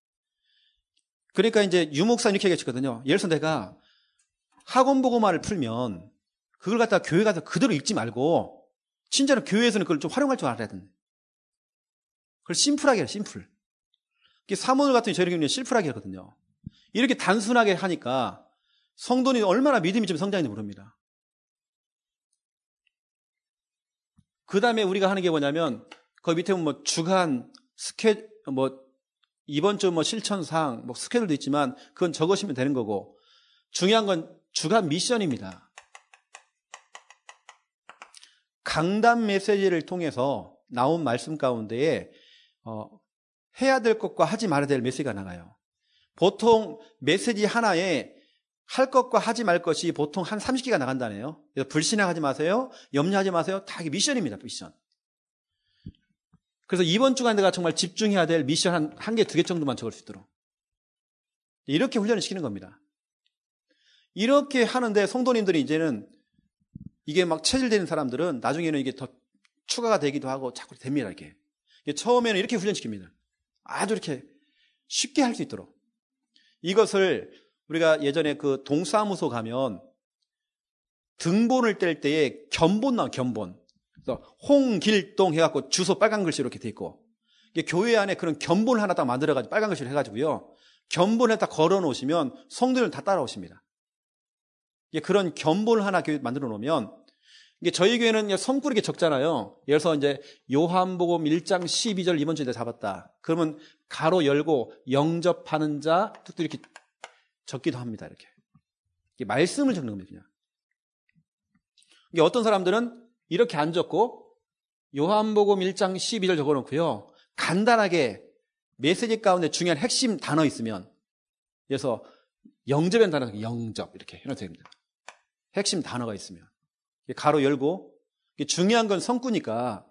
그러니까 이제 유 목사님 이렇게 얘기했거든요. 예를 들어서 내가 학원 보고말을 풀면 그걸 갖다가 교회 가서 그대로 읽지 말고 진짜로 교회에서는 그걸 좀 활용할 줄 알아야 된다. 그걸 심플하게 해라, 심플. 사모들 같은 저희는 심플하게 하거든요. 이렇게 단순하게 하니까 성도는 얼마나 믿음이 좀 성장했는지 모릅니다. 그 다음에 우리가 하는 게 뭐냐면, 거기 밑에 보면 뭐 주간, 스케, 뭐, 이번 주 뭐 실천사항, 뭐 스케줄도 있지만, 그건 적으시면 되는 거고, 중요한 건 주간 미션입니다. 강단 메시지를 통해서 나온 말씀 가운데에, 어, 해야 될 것과 하지 말아야 될 메시지가 나가요. 보통 메시지 하나에 할 것과 하지 말 것이 보통 한 삼십 개가 나간다네요. 그래서 불신앙하지 마세요. 염려하지 마세요. 다 이게 미션입니다. 미션. 그래서 이번 주간 내가 정말 집중해야 될 미션 한, 한 개, 두 개 정도만 적을 수 있도록. 이렇게 훈련을 시키는 겁니다. 이렇게 하는데 성도님들이 이제는 이게 막 체질되는 사람들은 나중에는 이게 더 추가가 되기도 하고 자꾸 됩니다. 이게. 이게 처음에는 이렇게 훈련시킵니다. 아주 이렇게 쉽게 할 수 있도록. 이것을 우리가 예전에 그 동사무소 가면 등본을 뗄 때에 견본 나와, 견본. 그래서 홍길동 해갖고 주소 빨간 글씨로 이렇게 돼 있고, 이게 교회 안에 그런 견본을 하나 딱 만들어가지고 빨간 글씨로 해가지고요. 견본에 딱 걸어 놓으시면 성도들은 다 따라오십니다. 이게 그런 견본을 하나 만들어 놓으면, 이게 저희 교회는 성구리 게 적잖아요. 예를 들어서 이제 요한복음 일 장 십이 절 이번 주에 잡았다. 그러면 가로 열고 영접하는 자 뚝뚝 이렇게 적기도 합니다. 이렇게. 이게 말씀을 적는 겁니다. 그냥. 이게 어떤 사람들은 이렇게 안 적고 요한복음 일 장 십이 절 적어놓고요. 간단하게 메시지 가운데 중요한 핵심 단어 있으면, 그래서 영접의 단어, 영접 이렇게 해놓으면 됩니다. 핵심 단어가 있으면. 가로 열고, 중요한 건 성구니까.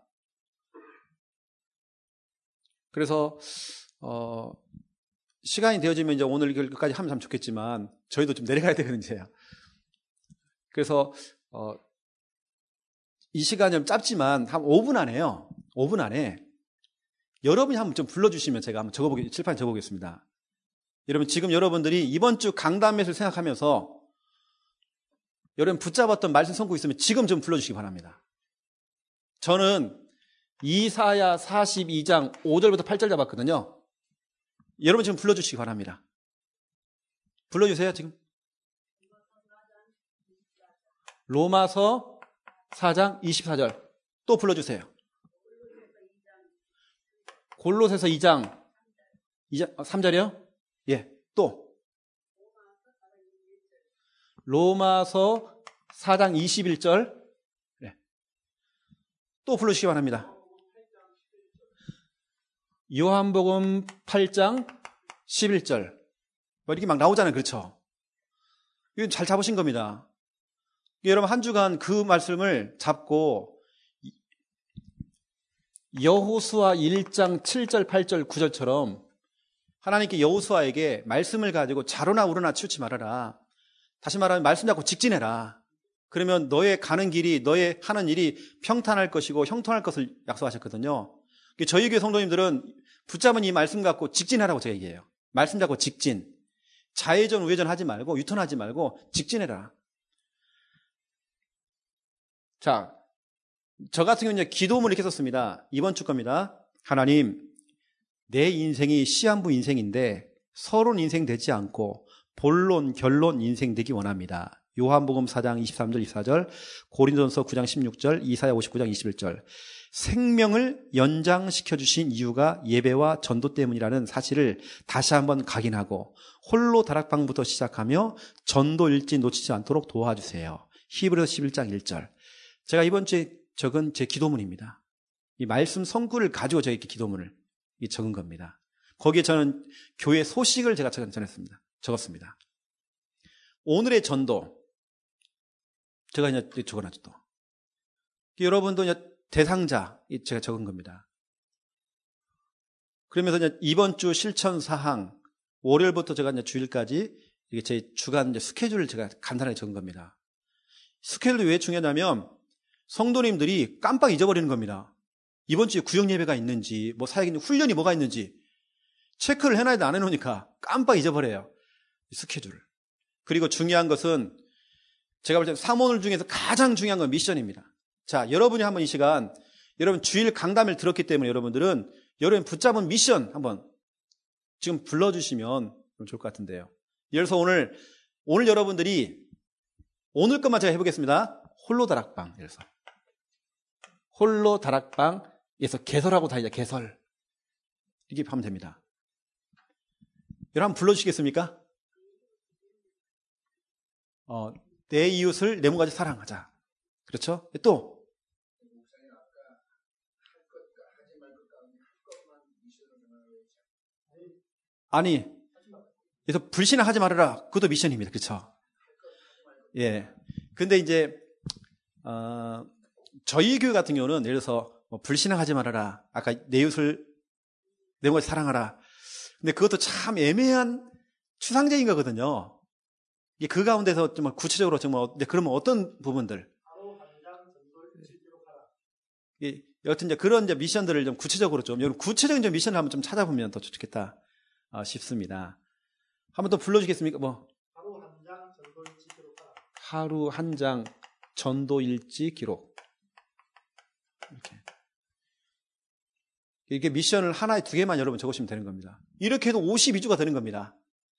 그래서 어, 시간이 되어지면 이제 오늘 이걸까지 하면 참 좋겠지만 저희도 좀 내려가야 되거든요. 그래서 어, 이 시간이 좀 짧지만 한 오 분 안에요. 오 분 안에 여러분이 한번 좀 불러주시면 제가 한번 적어보기, 칠판에 적어보겠습니다. 여러분, 지금 여러분들이 이번 주 강단맷을 생각하면서 여러분 붙잡았던 말씀 성구 있으면 지금 좀 불러주시기 바랍니다. 저는 이사야 사십이 장 오 절부터 팔 절 잡았거든요. 여러분 지금 불러주시기 바랍니다. 불러주세요. 지금 로마서 사 장 이십사 절 또 불러주세요. 골로새서 이 장 삼 절이요? 예, 또 로마서 사 장 이십일 절. 네. 또 불러주시기 바랍니다. 요한복음 팔 장 십일 절. 뭐 이렇게 막 나오잖아요. 그렇죠? 이건 잘 잡으신 겁니다. 여러분 한 주간 그 말씀을 잡고 여호수아 일 장 칠 절 팔 절 구 절처럼 하나님께 여호수아에게 말씀을 가지고 자로나 우로나 치우치 말아라. 다시 말하면 말씀 잡고 직진해라. 그러면 너의 가는 길이, 너의 하는 일이 평탄할 것이고 형통할 것을 약속하셨거든요. 저희 교회 성도님들은 붙잡은 이 말씀 갖고 직진하라고 제가 얘기해요. 말씀 잡고 직진. 좌회전 우회전 하지 말고 유턴하지 말고 직진해라. 자, 저 같은 경우는 기도문을 이렇게 썼습니다. 이번 주 겁니다. 하나님, 내 인생이 시한부 인생인데 서론 인생 되지 않고 본론, 결론 인생 되기 원합니다. 요한복음 사 장 이십삼 절 이십사 절, 고린도전서 구 장 십육 절, 이사야 오십구 장 이십일 절. 생명을 연장시켜 주신 이유가 예배와 전도 때문이라는 사실을 다시 한번 각인하고 홀로 다락방부터 시작하며 전도 일지 놓치지 않도록 도와주세요. 히브리서 십일 장 일 절. 제가 이번 주에 적은 제 기도문입니다. 이 말씀 성구를 가지고 제가 이렇게 기도문을 적은 겁니다. 거기에 저는 교회 소식을 제가 전했습니다. 적었습니다. 오늘의 전도 제가 이제 적어놨죠. 또 여러분도 이제 대상자 제가 적은 겁니다. 그러면서 이제 이번 주 실천 사항 월요일부터 제가 이제 주일까지 이게 제 주간 이제 스케줄을 제가 간단하게 적은 겁니다. 스케줄이 왜 중요하냐면 성도님들이 깜빡 잊어버리는 겁니다. 이번 주에 구역 예배가 있는지 뭐 사역 훈련이 뭐가 있는지 체크를 해놔야 돼. 안 해놓으니까 깜빡 잊어버려요. 스케줄을. 그리고 중요한 것은 제가 볼 때 사모늘 중에서 가장 중요한 건 미션입니다. 자, 여러분이 한번 이 시간 여러분 주일 강담을 들었기 때문에 여러분들은 여러분 붙잡은 미션 한번 지금 불러주시면 좋을 것 같은데요. 예를 들어서 오늘 오늘 여러분들이 오늘 것만 제가 해보겠습니다. 홀로 다락방. 예를 들어서 홀로 다락방에서 개설하고 다니자. 개설. 이렇게 하면 됩니다. 여러분 한번 불러주시겠습니까? 어, 내 이웃을 내 몸같이 사랑하자. 그렇죠? 또 아니 그래서 불신을 하지 말아라. 그것도 미션입니다. 그렇죠? 예. 근데 이제 어, 저희 교회 같은 경우는 예를 들어서 뭐 불신을 하지 말아라. 아까 내 이웃을 내 몸같이 사랑하라. 근데 그것도 참 애매한 추상적인 거거든요. 그 가운데서 좀 구체적으로 정말 그러면 어떤 부분들? 예, 여튼 이제 그런 이제 미션들을 좀 구체적으로 좀 여러분 구체적인 좀 미션을 한번 좀 찾아보면 더 좋겠다 어, 싶습니다. 한번 더 불러주겠습니까? 뭐 하루 한 장 전도일지 기록. 하루 한 장 전도일지 기록. 이렇게 이게 미션을 하나에 두 개만 여러분 적으시면 되는 겁니다. 이렇게 해도 오십이 주가 되는 겁니다.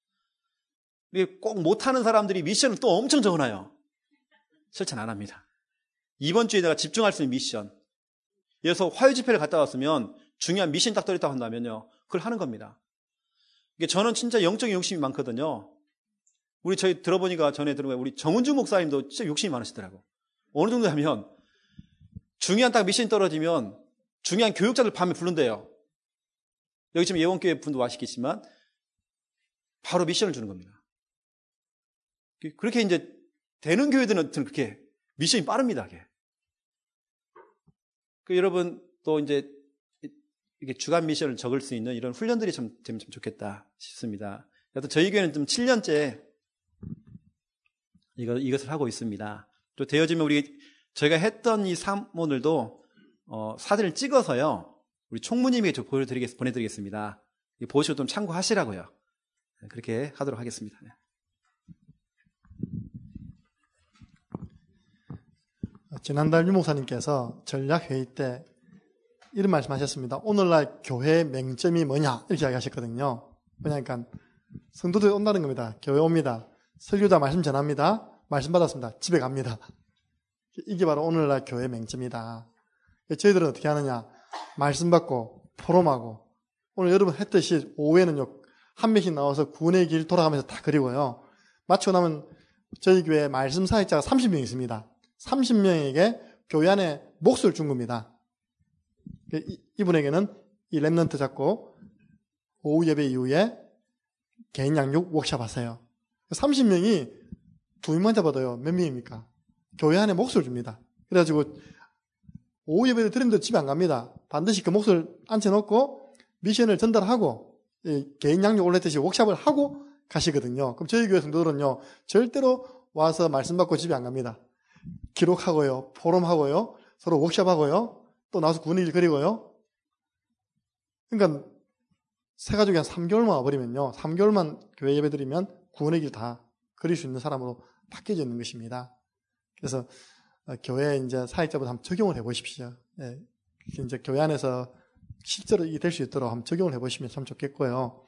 꼭 못하는 사람들이 미션을 또 엄청 적어놔요. 실천 안 합니다. 이번 주에 내가 집중할 수 있는 미션. 예를 들어서 화요 집회를 갔다 왔으면 중요한 미션 딱 떨어졌다고 한다면요. 그걸 하는 겁니다. 이게 저는 진짜 영적인 욕심이 많거든요. 우리 저희 들어보니까 전에 들은 거예요. 우리 정은주 목사님도 진짜 욕심이 많으시더라고. 어느 정도 하면 중요한 딱 미션이 떨어지면 중요한 교육자들 밤에 부른대요. 여기 지금 예원교회 분도 아시겠지만 바로 미션을 주는 겁니다. 그렇게 이제 되는 교회들은 그렇게 미션이 빠릅니다. 그게. 그 여러분 또 이제 이렇게 주간 미션을 적을 수 있는 이런 훈련들이 좀 되면 좀 좋겠다 싶습니다. 여튼 저희 교회는 좀 칠 년째 이거 이것을 하고 있습니다. 또 되어지면 우리 저희가 했던 이 사모들도 어, 사진을 찍어서요 우리 총무님에게 좀 보여드리겠 보내드리겠습니다. 보시고 좀 참고하시라고요. 그렇게 하도록 하겠습니다. 지난달 유 목사님께서 전략회의 때 이런 말씀하셨습니다. 오늘날 교회 맹점이 뭐냐 이렇게 이야기하셨거든요. 그러니까 성도들이 온다는 겁니다. 교회 옵니다. 설교자 말씀 전합니다. 말씀 받았습니다. 집에 갑니다. 이게 바로 오늘날 교회 맹점이다. 저희들은 어떻게 하느냐. 말씀 받고 포럼하고 오늘 여러분 했듯이 오후에는요 한 명씩 나와서 구원의 길 돌아가면서 다 그리고요. 마치고 나면 저희 교회에 말씀 사역자가 삼십 명 있습니다. 삼십 명에게 교회 안에 몫을 준 겁니다. 이분에게는 이 랩넌트 잡고 오후 예배 이후에 개인 양육 워크숍 하세요. 삼십 명이 두 명만 잡아도요. 몇 명입니까? 교회 안에 몫을 줍니다. 그래가지고 오후 예배를 드리는데 집에 안 갑니다. 반드시 그 몫을 앉혀놓고 미션을 전달하고 개인 양육 올렸듯이 워크숍을 하고 가시거든요. 그럼 저희 교회 성도들은요. 절대로 와서 말씀 받고 집에 안 갑니다. 기록하고요. 포럼하고요. 서로 워크숍하고요. 또 나와서 구원의 길 그리고요. 그러니까 세 가족이 한 삼 개월만 와버리면요. 삼 개월만 교회 예배 드리면 구원의 길 다 그릴 수 있는 사람으로 바뀌어져 있는 것입니다. 그래서 교회 이제 사역자분 한번 적용을 해보십시오. 예. 이제 교회 안에서 실제로 이게 될 수 있도록 한번 적용을 해보시면 참 좋겠고요.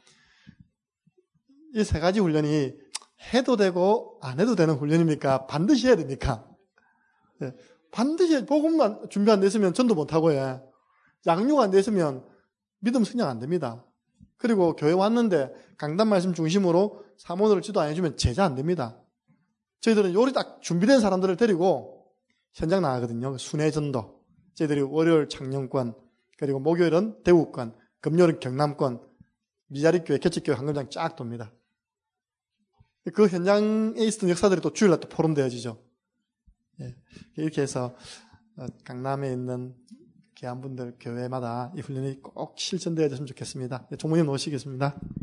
이 세 가지 훈련이 해도 되고 안 해도 되는 훈련입니까? 반드시 해야 됩니까? 예. 반드시 복음만 준비 안 됐으면 전도 못하고 해. 양육 안 됐으면 믿음 성장 안 됩니다. 그리고 교회 왔는데 강단 말씀 중심으로 사모들을 지도 안 해주면 제자 안 됩니다. 저희들은 요리 딱 준비된 사람들을 데리고 현장 나가거든요. 순회전도. 저희들이 월요일 창녕권, 그리고 목요일은 대구권, 금요일은 경남권, 미자립교회, 개척교회 한금장 쫙 돕니다. 그 현장에 있었던 역사들이 또 주일날 또 포럼되어지죠. 예. 이렇게 해서 강남에 있는 귀한 분들 교회마다 이 훈련이 꼭 실천되어졌으면 좋겠습니다. 종모님 모시겠습니다.